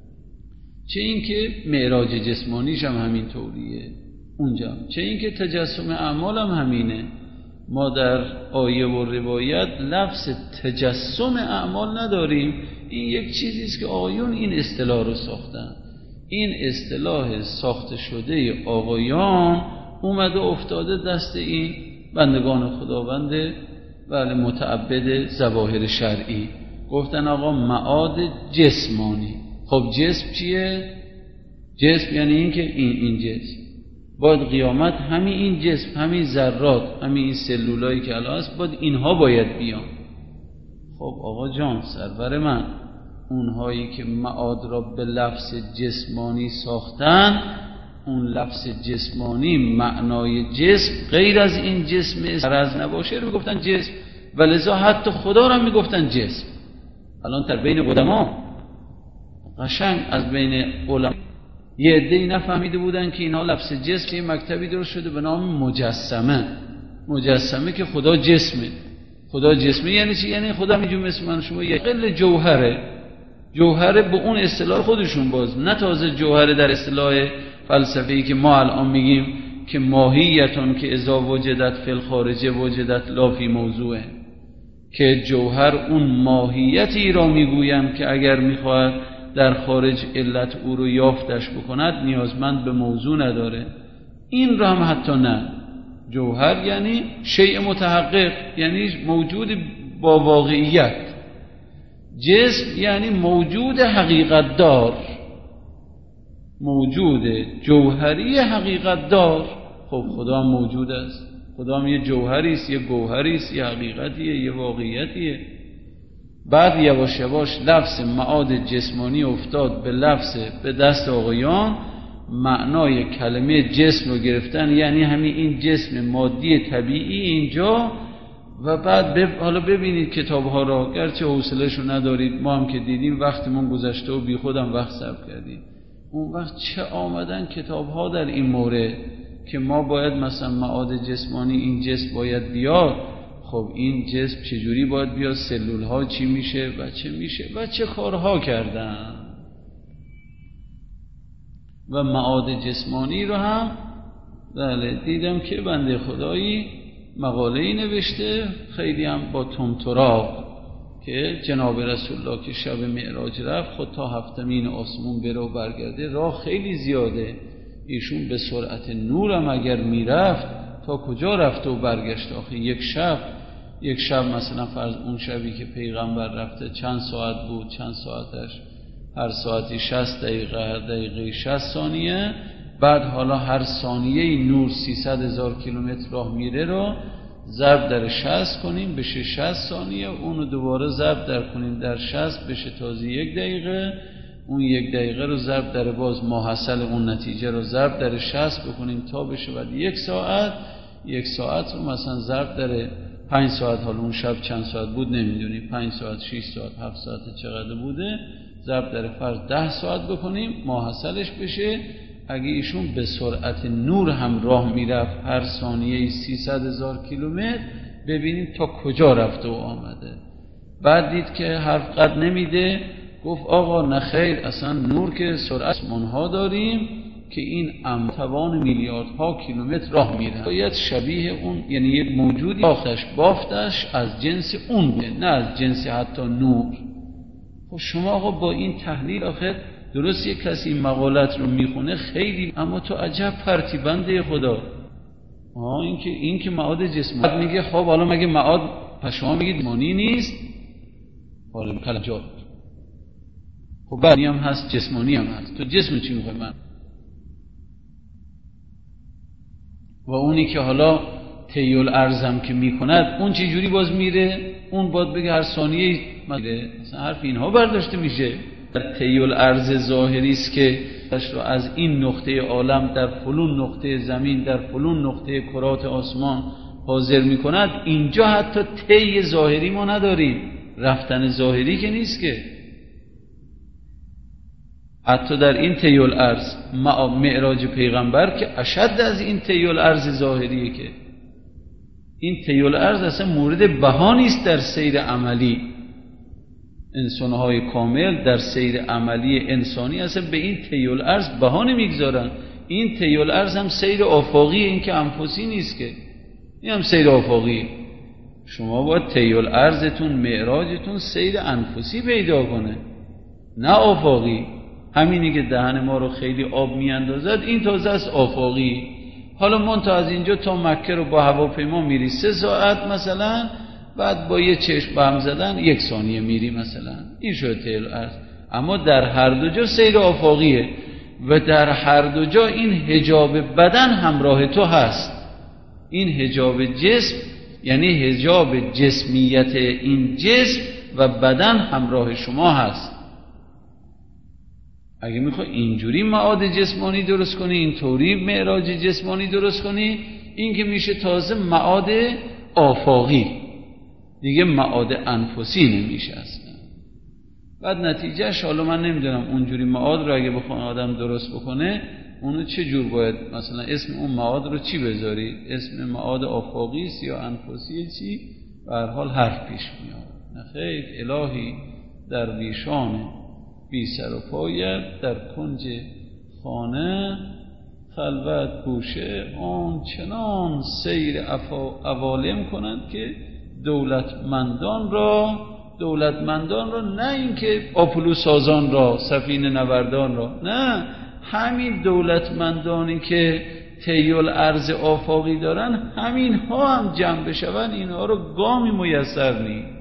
چه اینکه معراج جسمانیش هم همین طوریه اونجا، چه اینکه تجسم اعمال هم همینه. ما در آیه و روایت لفظ تجسم اعمال نداریم. این یک چیزی است که آقایون این اصطلاح رو ساختن. این اصطلاح ساخته شده آقایان اومده افتاده دست این بندگان خداوند بله متعبد ظواهر شرعی. گفتن آقا معاد جسمانی. خب جسم چیه؟ جسم یعنی این که این جسم باید قیامت همین این جسم، همین ذرات، همین این سلولایی که الان هست باید اینها باید بیان. خب آقا جان سرور من، اونهایی که معاد را به لفظ جسمانی ساختن، اون لفظ جسمانی معنای جسم غیر از این جسم عرض نباشه رو گفتن جسم، و لذا حتی خدا را میگفتن جسم. الان در بین قدما قشنگ از بین علما یه عده‌ای نفهمیده بودن که اینها لفظ جسم یه مکتبی درست شده به نام مجسمه. مجسمه که خدا جسمه. خدا جسمه یعنی چی؟ یعنی خدا همینجور مثل من شما یه قل جوهره به اون اصطلاح خودشون باز، نه تازه جوهره در اصطلاح فلسفه‌ای که ما الان میگیم که ماهیتون که اذا وجدت فی الخارج وجدت لا فی موضوعه، که جوهر اون ماهیتی را میگویم که اگر میخواهد در خارج علت او رو یافتش بکند نیازمند به موضوع نداره. این را هم حتی نه. جوهر یعنی شیء متحقق، یعنی موجود با واقعیت. جسم یعنی موجود حقیقت دار، موجود جوهری حقیقت دار. خب خدا هم موجود است، خدا هم یه جوهری است، یه گوهری است، یه حقیقتیه، یه واقعیتیه. بعد یواش یواش لفظ معاد جسمانی افتاد به دست آقایان، معنای کلمه جسم رو گرفتن، یعنی همین این جسم مادی طبیعی اینجا. و بعد حالا ببینید کتاب‌ها را، گرچه حوصله‌شو ندارید، ما هم که دیدیم وقتمون گذشته و بی خودم وقت صرف کردیم. اون وقت چه آمدن کتاب‌ها در این مورد که ما باید مثلا معاد جسمانی این جسم باید بیاد. خب این جسم چجوری باید بیاد، سلول‌ها چی میشه و چه میشه و چه کارها کردن. و معاد جسمانی رو هم بله دیدم که بنده خدایی مقاله‌ای نوشته خیلی هم با طمطراق که جناب رسول الله که شب معراج رفت خود تا هفتمین آسمون بره و برگرده، راه خیلی زیاده. ایشون به سرعت نور هم اگر میرفت تا کجا رفته و برگشت؟ آخه یک شب مثلا فرض اون شبی که پیغمبر رفته چند ساعت بود، چند ساعتش، هر ساعتی 60 دقیقه، هر دقیقه 60 ثانیه. بعد حالا هر ثانیه نور 300,000 کیلومتر راه میره رو ضرب در 60 کنیم بشه 60 ثانیه، اونو دوباره ضرب در کنیم در 60 بشه تازه 1 دقیقه، اون 1 دقیقه رو ضرب در باز ماحصل اون نتیجه رو ضرب در 60 بکنیم تا بشه بعد 1 ساعت. 1 ساعت رو مثلا ضرب در 5 ساعت، حالا اون شب چند ساعت بود نمیدونیم، 5 ساعت، 6 ساعت، 7 ساعت چقدر بوده، ضرب در فرض 10 ساعت بکنیم ماحصلش بشه. اگه ایشون به سرعت نور هم راه میرفت هر ثانیه 300,000 کیلومتر، ببینیم تا کجا رفته و آمده. بعد دید که حرف قد نمیده، گفت آقا نخیر، اصلا نور که سرعت منها داریم که این توان میلیاردها کیلومتر راه میره، باید شبیه اون، یعنی یک موجودی بافتش از جنس اون بوده، نه از جنس حتی نور. خب شما آقا با این تحلیل آخر درست یک کسی این مقالت رو میخونه خیلی، اما تو عجب پرتی بنده خدا. این که معاد جسمانی میگه، خب حالا مگه معاد پس شما میگید جسمانی نیست؟ حالا کلام جا خب بعدی هم هست جسمانی هم هست، تو جسم چی میخوای من؟ و اونی که حالا تیل ارزم که میکند اون چه جوری باز میره؟ اون باید بگه هر ثانیه میره، مثلا حرف اینها برداشته میشه. در تیل ارز ظاهری است که رو از این نقطه عالم در فلون نقطه زمین در فلون نقطه کرات آسمان حاضر میکند، اینجا حتی تی ظاهری ما نداریم، رفتن ظاهری که نیست که. حتی در این تیل ارز معراج پیغمبر که اشد از این تیل ارز ظاهریه، که این تیل ارز اصلا مورد بها نیست در سیر عملی. انسانهای کامل در سیر عملی انسانی اصلا به این تیل ارز بها نمیگذارن. این تیل ارز هم سیر آفاقی، این که انفسی نیست که، این هم سیر آفاقی. شما باید تیل ارزتون، معراجتون سیر انفسی پیدا کنه، نه آفاقی. همینی که دهن ما رو خیلی آب میاندازد این تازه است آفاقی. حالا منتها از اینجا تا مکه رو با هواپیما میری 3 ساعت مثلا، بعد با یه چشم به هم زدن 1 ثانیه میری مثلا، این شد تیل ارز. اما در هر دو جا سیر آفاقیه و در هر دو جا این حجاب بدن همراه تو هست. این حجاب جسم یعنی حجاب جسمیت این جسم و بدن همراه شما هست. اگه میخوای اینجوری معاد جسمانی درست کنی، اینطوری معراج جسمانی درست کنی، این که میشه تازه معاد آفاقی، دیگه معاد انفسی نمیشه اصلا. بعد نتیجهش حالا من نمیدونم اونجوری معاد رو اگه بخواد آدم درست بکنه اونو چه جور باید مثلا اسم اون معاد رو چی بذاری؟ اسم معاد آفاقی است یا انفسی چی؟ به هر حال حرف پیش میاد. نخیر، الهی درویشان بی سر و پایت در کنج خانه خلوت گوشه آن چنان سیر عوالم کنند که دولتمندان را نه اینکه آپولو سازان را، سفینه نوردان را، نه، همین دولتمندانی که تیل ارز آفاقی دارن همین ها هم جمع بشون، اینها رو گامی میسر نیست.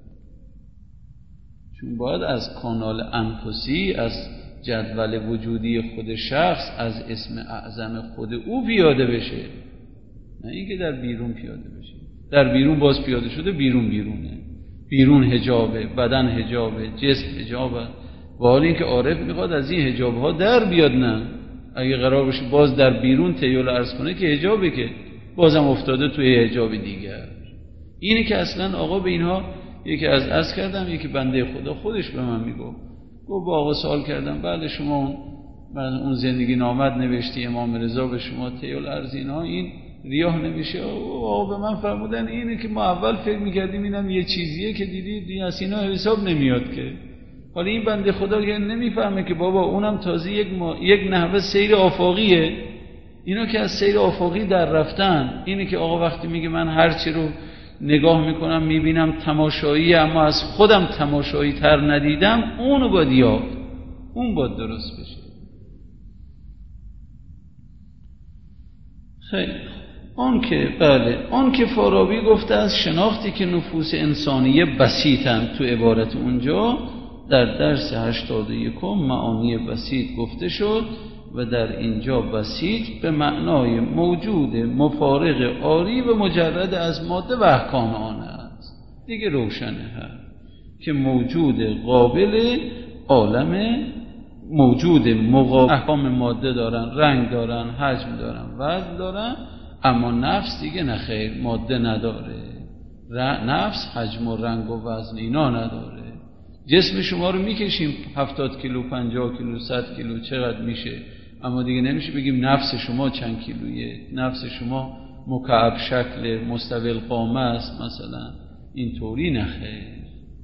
چون باید از کانال انفسی، از جدول وجودی خود شخص، از اسم اعظم خود او پیاده بشه، نه اینکه در بیرون پیاده بشه. در بیرون باز پیاده شده، بیرونه، بیرون حجابه، بدن حجابه، جسم حجابه. و حال اینکه عارف میخواد از این حجاب ها در بیاد، نه اگه قرار باشه باز در بیرون تیل ارز کنه که حجابه، که بازم افتاده توی حجاب دیگر. اینه که اصلا آقا به اینها یکی از عرض کردم، یکی بنده خدا خودش به من میگفت، گفت با آقا سوال کردم بعد شما اون زندگی نامت نوشتی امام رضا به شما تیل ارز اینا این ریاه نمیشه؟ آقا به من فرمودن اینه که ما اول فکر میکردیم اینم یه چیزیه که دیدی از اینا حساب نمیاد که. حالا این بنده خدا که نمیفهمه که بابا اونم تازه یک نحوه سیر آفاقیه، اینا که از سیر آفاقی در رفتن. اینه که آقا وقتی میگه من هر چی رو نگاه میکنم میبینم تماشایی، اما از خودم تماشایی تر ندیدم، اونو باید یافت، اون باید درست بشه. خیلی آن که فارابی گفته از شناختی که نفوس انسانیه بسیطن، تو عبارت اونجا در درس 81 معانی بسیط گفته شد و در اینجا بسیط به معنای موجود مفارق عاری و مجرد از ماده و احکام آن است. دیگه روشنه که موجود قابل عالم، موجود احکام ماده دارن، رنگ دارن، حجم دارن، وزن دارن، اما نفس دیگه نخیر، ماده نداره، نفس حجم و رنگ و وزن اینا نداره. جسم شما رو میکشیم 70 کیلو، 50 کیلو، 100 کیلو چقدر میشه، اما دیگه نمیشه بگیم نفس شما چند کیلویه، نفس شما مکعب شکل مستوی القامه است مثلا، اینطوری نخیر.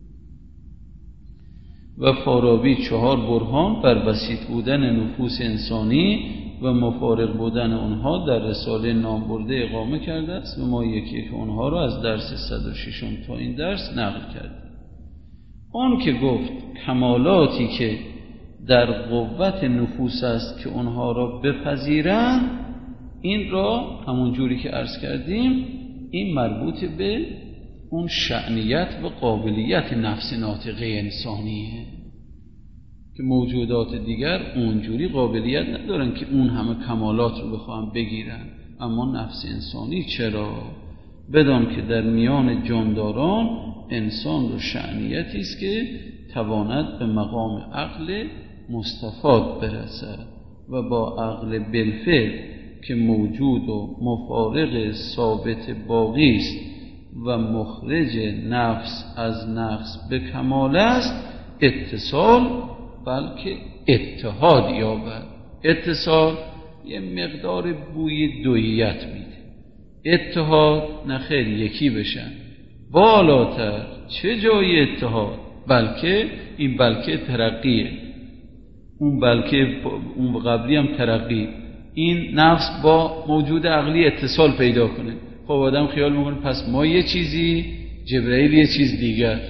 و فارابی 4 برهان بر بسیط بودن نفوس انسانی و مفارق بودن اونها در رساله نامبرده اقامه کرده است و ما یکی که اونها رو از درس 106 تا این درس نقل کردیم. اون که گفت کمالاتی که در قوت نفوس است که اونها را بپذیرند، این را همون جوری که عرض کردیم این مربوط به اون شأنیت و قابلیت نفس ناطقه انسانیه که موجودات دیگر اونجوری قابلیت ندارن که اون همه کمالات رو بخوام بگیرن، اما نفس انسانی چرا؟ بدان که در میان جانداران انسان رو شأنیتی است که تواند به مقام عقل مستفاد برسد و با عقل بالفعل که موجود و مفارق ثابت باقی است و مخرج نفس از نقص به کمال است، اتصال بلکه اتحاد یابد. اتصال یه مقدار بوی دوییت میده، اتحاد نخیر یکی بشن. بالاتر چه جای اتحاد؟ بلکه این بلکه ترقیه، اون بلکه اون قبلی هم ترقی. این نفس با موجود عقلی اتصال پیدا کنه. خب آدم خیال میکنه پس ما یه چیزی، جبرئیل یه چیز دیگر.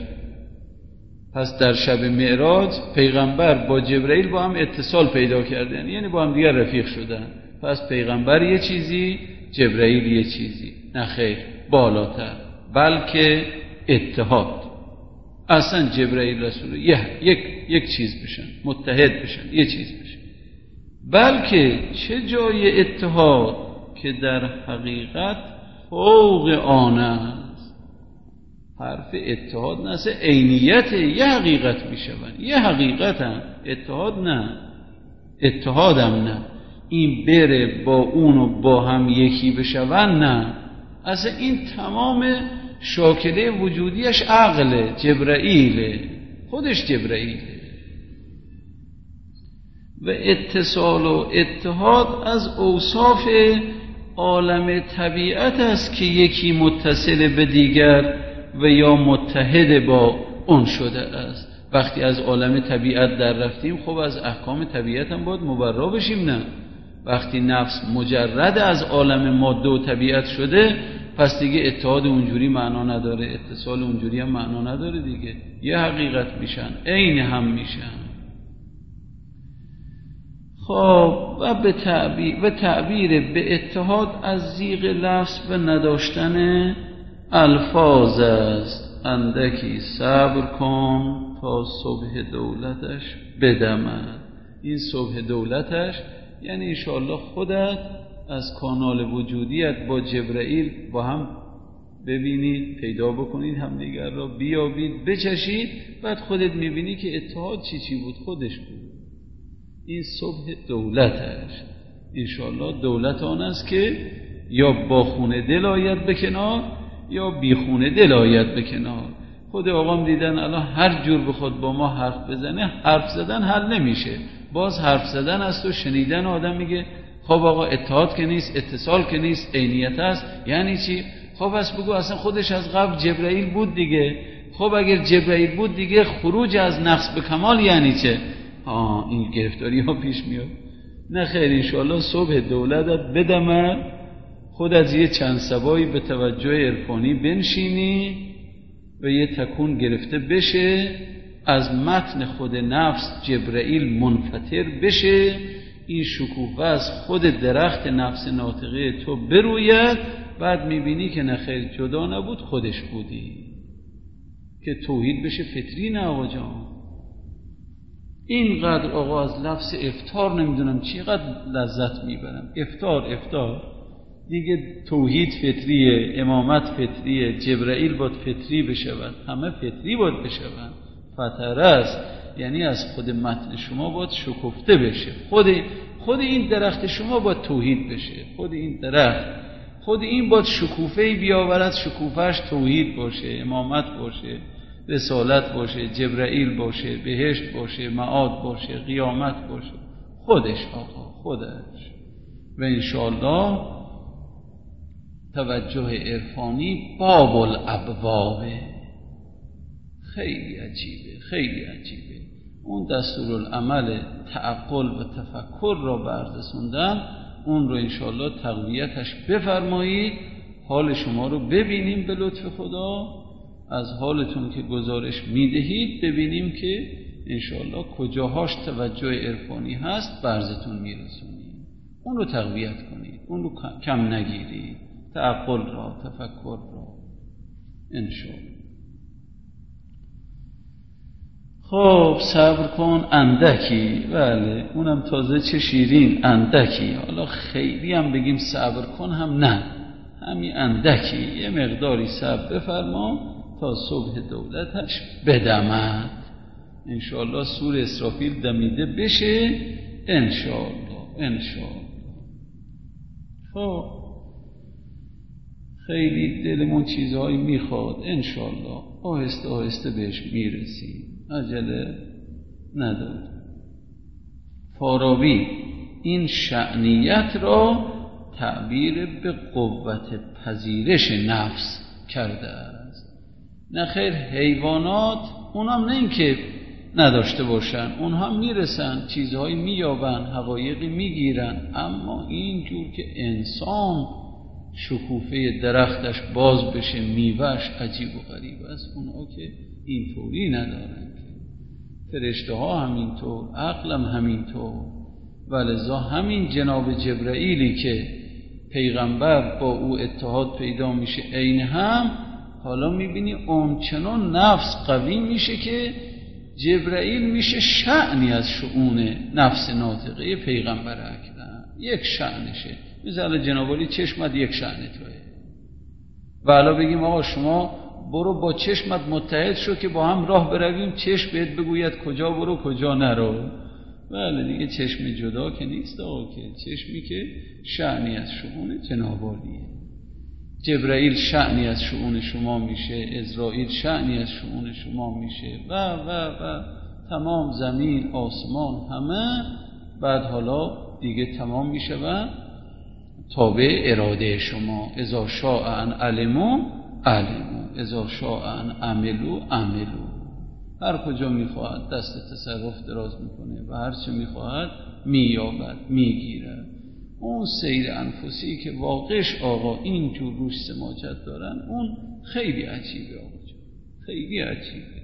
پس در شب معراج پیغمبر با جبرئیل با هم اتصال پیدا کردن، یعنی با هم دیگر رفیق شدن. پس پیغمبر یه چیزی، جبرئیل یه چیزی. نه خیر، بالاتر، بلکه اتحاد. اصلا جبرئیل رسول یک چیز بشن، متحد بشن، یه چیز بشن. بلکه چه جای اتحاد که در حقیقت فوق آن است. حرف اتحاد نسه عینیت یه حقیقت میشون، یه حقیقت هم اتحاد نه، اتحادم نه، این بره با اونو با هم یکی بشون نه. اصلا این تمام شاکله وجودیش عقله، جبرئیله، خودش جبرئیله. و اتصال و اتحاد از اوصاف عالم طبیعت است که یکی متصل به دیگر و یا متحد با اون شده است. وقتی از عالم طبیعت در رفتیم، خب از احکام طبیعت هم باید مبرا بشیم. نه وقتی نفس مجرد از عالم ماده و طبیعت شده، پس دیگه اتحاد اونجوری معنا نداره، اتصال اونجوری هم معنا نداره دیگه. یه حقیقت میشن، عین هم میشن. خب و به تعبیر به اتحاد از زیغ لفظ و نداشتن الفاظ است. اندکی صبر کن تا صبح دولتش بدمد. این صبح دولتش یعنی انشاءالله خودت از کانال وجودیت با جبرئیل با هم ببینید، پیدا بکنید، همدیگر را بیابید، بچشید، بعد خودت میبینی که اتحاد چی بود، خودش بود. این صبح دولتش انشاءالله دولت آن است که یا با خونه دل آید به کنار یا بی خونه دل آید به کنار. خود آقام دیدن الان هر جور بخواد با ما حرف بزنه، حرف زدن حل نمیشه، باز حرف زدن است و شنیدن. آدم میگه خب آقا اتحاد که نیست، اتصال که نیست، عینیت است. یعنی چی؟ خب بس بگو اصلا خودش از قبل جبرئیل بود دیگه. خب اگر جبرئیل بود دیگه خروج از نقص به کمال یعنی چه؟ این گرفتاری ها پیش میاد. نه خیر، انشاءالله صبح دولتت بدمد، خود از یه چند سبایی به توجه عرفانی بنشینی و یه تکون گرفته بشه، از متن خود نفس جبرائیل منفطر بشه، این شکوفه از خود درخت نفس ناطقه تو بروید، بعد میبینی که نخیر جدا نبود، خودش بودی، که توحید بشه فطری. نه آقا جان، اینقدر آقا از لفظ افطار نمیدونم چقدر لذت میبرم. افطار دیگه توحید فطریه، امامت فطریه، جبرائیل باید فطری بشود، همه فطری باید بشود. فطره است یعنی از خود متن شما باید شکفته بشه، خود این درخت شما باید توحید بشه، خود این درخت، خود این باید شکوفه‌ای بیاورد، شکوفهش توحید باشه، امامت باشه، رسالت باشه، جبرائیل باشه، بهشت باشه، معاد باشه، قیامت باشه، خودش آقا، خودش. و انشاءالله توجه عرفانی باب الابوابه. خیلی عجیبه، خیلی عجیبه. اون دستورالعمل تعقل و تفکر را بررسوندن، اون رو انشاءالله تقویتش بفرمایید، حال شما رو ببینیم به لطف خدا، از حالتون که گزارش میدهید ببینیم که انشاءالله کجاهاش توجه عرفانی هست برزتون میرسونید، اون رو تقویت کنید، اون رو کم نگیرید، تعقل را، تفکر را انشاءالله. خب صبر کن اندکی، بله اونم تازه چه شیرین، اندکی. حالا خیلی هم بگیم صبر کن هم نه، همین اندکی، یه مقداری صبر بفرما تا صبح دولتش بدمد، انشاءالله سور اسرافیل دمیده بشه، انشاءالله. خب خیلی دلمون چیزهایی میخواد، انشاءالله آهسته آهسته بهش میرسیم، عجله نداره. فارابی این شأنیت را تعبیر به قوت پذیرش نفس کرده است. نخیر حیوانات اونام نه اینکه نداشته باشن، اونها میرسن، چیزهایی مییابن، حقایقی میگیرن، اما اینجور که انسان شکوفه درختش باز بشه، میوهش عجیب و غریب است، اونها که اینطوری ندارن. فرشته ها همینطور، عقلم همینطور. ولذا همین جناب جبرائیلی که پیغمبر با او اتحاد پیدا میشه عین هم، حالا میبینی اونچنان نفس قوی میشه که جبرائیل میشه شأنی از شؤون نفس ناطقه پیغمبر اکرم، یک شأنشه. مثلا جناب علی چشمت یک شأن توه، و حالا بگیم آقا شما برو با چشمت متحد شو که با هم راه برویم، چشم بهت بگوید کجا برو کجا نرو. بله دیگه چشم جدا که نیست آقا، که چشمی که شأنی از شؤون جناب علیه. جبرائیل شأنی از شؤون شما میشه، عزرائیل شأنی از شؤون شما میشه و تمام زمین آسمان همه. بعد حالا دیگه تمام میشه و تابع اراده شما. اذا شاء ان علموا علموا، اذا شاء ان عملوا عملوا. هر کجا میخواهد دست تصرف دراز میکنه و هر چه میخواهد مییابد، میگیرد. اون سیر انفسی که واقعش آقا این جور روش سماجت دارن، اون خیلی عجیبه آقا جان، خیلی عجیبه.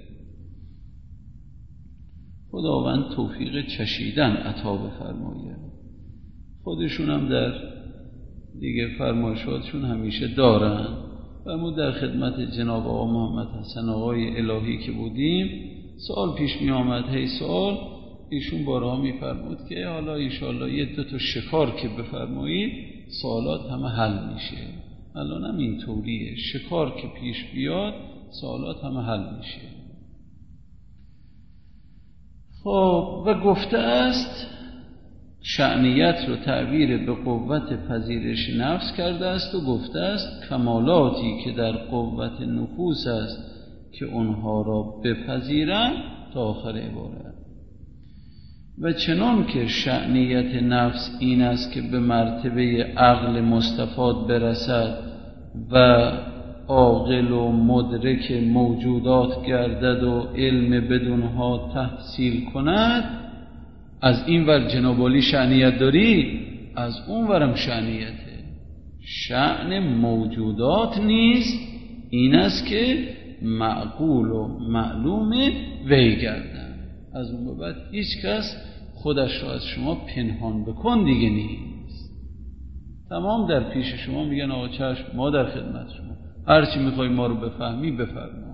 خداوند توفیق چشیدن عطا بفرماید. خودشون هم در دیگه فرمایشاتشون همیشه دارن و ما در خدمت جناب آقا محمد حسن آقای الهی که بودیم، سوال پیش می آمد، هی سوال، ایشون بارها می فرمود که حالا ایشالله یه دو تا شکار که بفرمایید سوالات همه حل میشه. الان هم اینطوریه، شکار که پیش بیاد سوالات همه حل میشه. خب و گفته است شأنیت رو تعبیر به قوت پذیرش نفس کرده است و گفته است کمالاتی که در قوت نفوس است که اونها را بپذیرند تا آخر عبارت. و چنان که شأنیت نفس این است که به مرتبه عقل مستفاد برسد و عاقل و مدرک موجودات گردد و علم بدونها تحصیل کند، از این ور جناب عالی شأنیت داری، از اون ورم شأنیته. شأن موجودات نیز این است که معقول و معلوم وی گردن. از اون به بعد هیچ کس خودش را از شما پنهان بکن دیگه نیست. تمام در پیش شما میگن آقا چشم، ما در خدمت شما، هرچی میخوای ما رو بفهمی بفرما.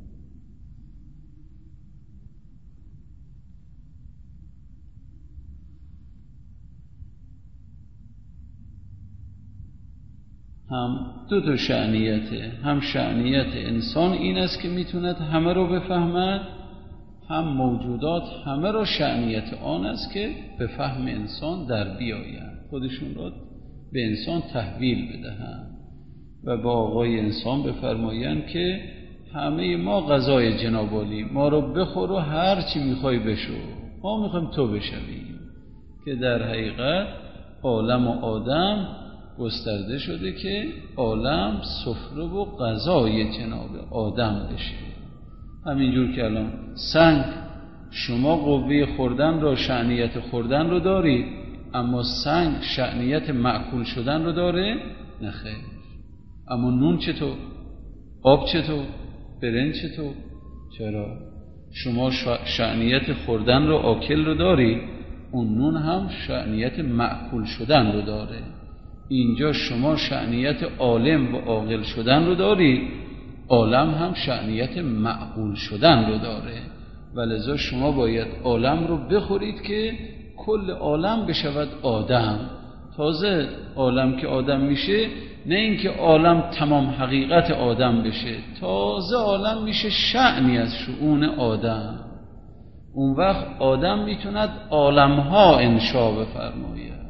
هم دو تا شأنیته، هم شأنیت انسان این است که میتوند همه رو بفهمد، هم موجودات همه رو شأنیت آن است که به فهم انسان در بیاید، خودشون رو به انسان تحویل بدهند و با آقای انسان بفرمایند که همه ما غذای جناب عالی، ما رو بخور و هر چی میخوای بشو، ما میخوایم تو بشویم. که در حقیقت عالم و آدم گسترده شده که عالم سفره و غذای جناب آدم بشه. همینجور که الان سنگ، شما قوه خوردن رو، شأنیت خوردن رو دارید، اما سنگ شأنیت معکول شدن رو داره؟ نه خیر. اما نون چطور؟ آب چطور؟ برنج چطور؟ چرا؟ شما شأنیت خوردن رو، آکل رو دارید، اون نون هم شأنیت معکول شدن رو داره. اینجا شما شأنیت عالم و عاقل شدن رو داری، عالم هم شأنیت معقول شدن رو داره. ولذا شما باید عالم رو بخورید که کل عالم بشود آدم. تازه عالم که آدم میشه، نه اینکه عالم تمام حقیقت آدم بشه، تازه عالم میشه شأنی از شؤون آدم. اون وقت آدم میتوند عالمها انشا بفرماید،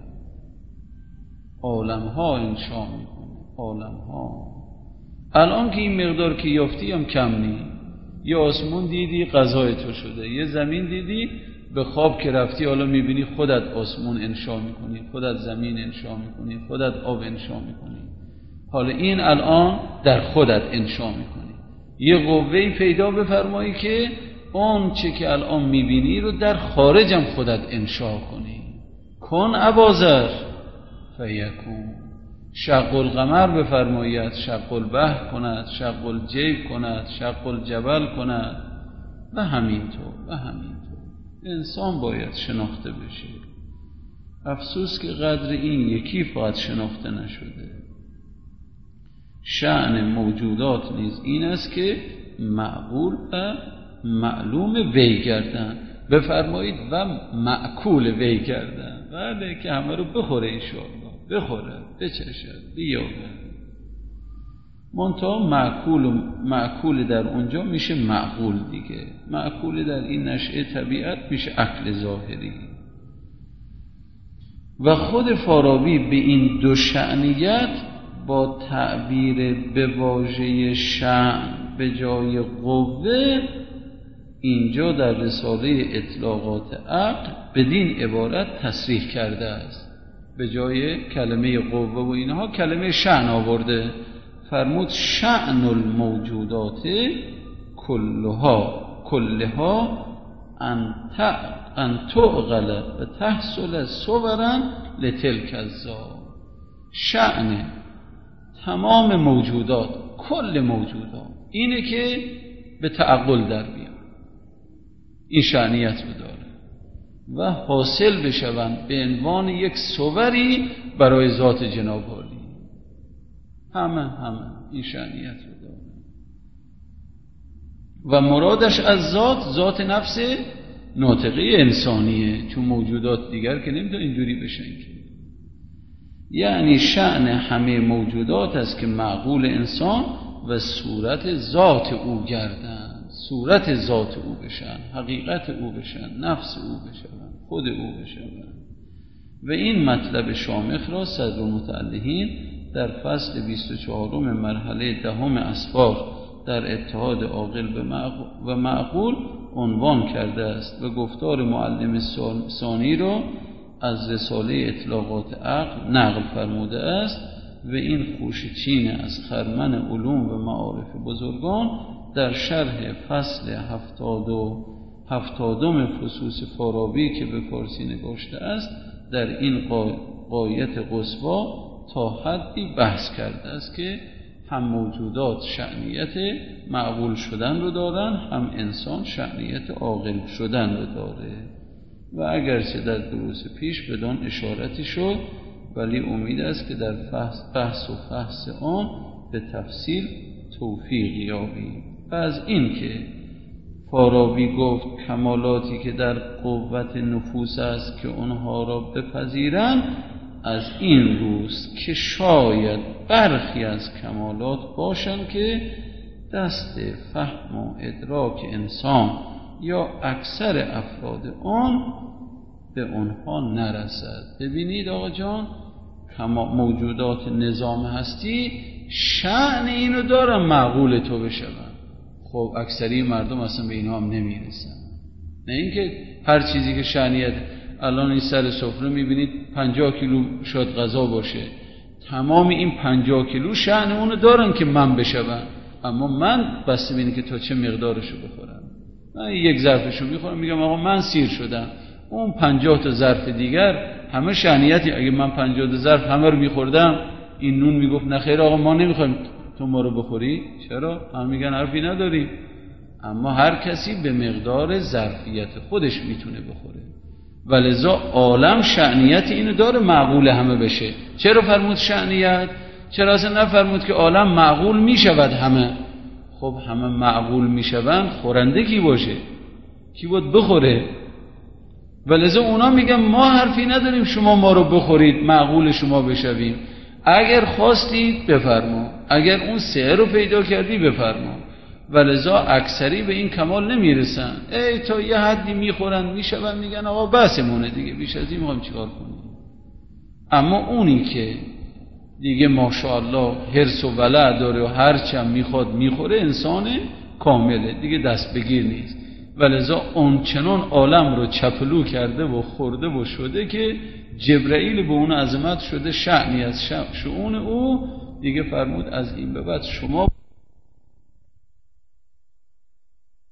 عالمها انشا میکنه، عالمها. الان که این مقدار که یافتی هم کم نی. یه آسمون دیدی غذای تو شده، یه زمین دیدی به خواب که رفتی حالا میبینی خودت آسمون انشا میکنی، خودت زمین انشا میکنی، خودت آب انشا میکنی. حالا این الان در خودت انشا میکنی. یه قوهی پیدا بفرمایی که اون چه که الان میبینی رو در خارجم خودت انشا کنی. کن ابازر فیکون. شق القمر بفرماید شق البحر کند، شق الجیب کند، شق الجبل کند و همینطور و همینطور. انسان باید شناخته بشه. افسوس که قدر این یکی فقط شناخته نشده. شأن موجودات نیز این است که معقول و معلوم وی گردن. بفرمایید و معکول وی گردن، بله که همه رو بخوره انشاءالله، بخوره، بچشد، بیابه. منتها معکول در اونجا میشه معقول دیگه. معقول در این نشأه طبیعت میشه عقل ظاهری. و خود فارابی به این دو شأنیت با تعبیر به واژه شأن به جای قوه اینجا در رساله اطلاقات عقل بدین عبارت تصریح کرده است. به جای کلمه قوه و اینها کلمه شأن آورده. فرمود شأن الموجودات کلها ان تعقل و تحصل صورا لتلک الذات. شأن تمام موجودات، کل موجودات اینه که به تعقل در بیان، این شأنیت رو داره و حاصل بشوند به عنوان یک صوری برای ذات جناب عالی. همه این شأنیت رو داره و مرادش از ذات نفس ناطقه انسانیه، چون موجودات دیگر که نمیتونه اینجوری بشن که. یعنی شأن همه موجودات است که معقول انسان و صورت ذات او گردن، صورت ذات او بشن، حقیقت او بشن، نفس او بشن، خود او بشن. و این مطلب شامخ را صدر متعلهین در فصل 24 مرحله 10 اسباب در اتحاد عاقل و معقول عنوان کرده است و گفتار معلم ثانی را از رساله اطلاقات عقل نقل فرموده است و این خوشچین از خرمن علوم و معارف بزرگان در شرح فصل 70 فصوص فارابی که به فارسی نگاشته است در این غایت قصوی تا حدی بحث کرده است که هم موجودات شأنیت معقول شدن رو دارن، هم انسان شأنیت عاقل شدن رو داره. و اگرچه در دروس پیش بدان اشارتی شد، ولی امید است که در بحث و فحص آن به تفصیل توفیق یابیم. و از این که فارابی گفت کمالاتی که در قوت نفوس است که اونها را بپذیرند، از این روست که شاید برخی از کمالات باشند که دست فهم و ادراک انسان یا اکثر افراد آن به اونها نرسد. ببینید آقا جان، موجودات نظام هستی شأن اینو دارن معقول تو بشون. خب اکثری مردم اصلا به اینا هم نمیرسن. نه اینکه هر چیزی که شأنیت، الان این سر سفره میبینید 50 کیلو شاید غذا باشه، تمام این 50 کیلو شأن اونو دارن که من بشون، اما من بسته بینی که تا چه مقدارشو بخورم. من یک ظرفشو میخورم میگم آقا من سیر شدم، اون 50 تا ظرف دیگر همه شأنیتی. اگه من 50 تا ظرف همه رو میخوردم، این نون میگفت نه خیر آقا ما نمیخوایم تو ما رو بخوری. چرا؟ هم میگن حرفی نداری. اما هر کسی به مقدار ظرفیت خودش میتونه بخوره. ولذا عالم شأنیت اینو داره معقول همه بشه. چرا فرمود شأنیت؟ چرا اصلا نفرمود که عالم معقول میشود همه؟ خب همه معقول میشوند، خورنده کی باشه؟ کی باید بخوره؟ ولذا اونا میگن ما حرفی نداریم شما ما رو بخورید معقول شما بشویم. اگر خواستید بفرما، اگر اون سعه رو پیدا کردی بفرما. ولذا اکثری به این کمال نمیرسن. تا یه حدی میخورن میشون، میگن آقا بسمونه دیگه، بیش از این میخوایم چیکار کنیم. اما اونی که دیگه ماشاءالله حرص و ولع داره و هر چم میخواد میخوره، انسان کامله دیگه، دست بگیر نیست. ولذا اون چنان عالم رو چپلو کرده و خورده و شده که جبرائیل به اون عظمت شده شأنی از شؤون او. دیگه فرمود از این به بعد شما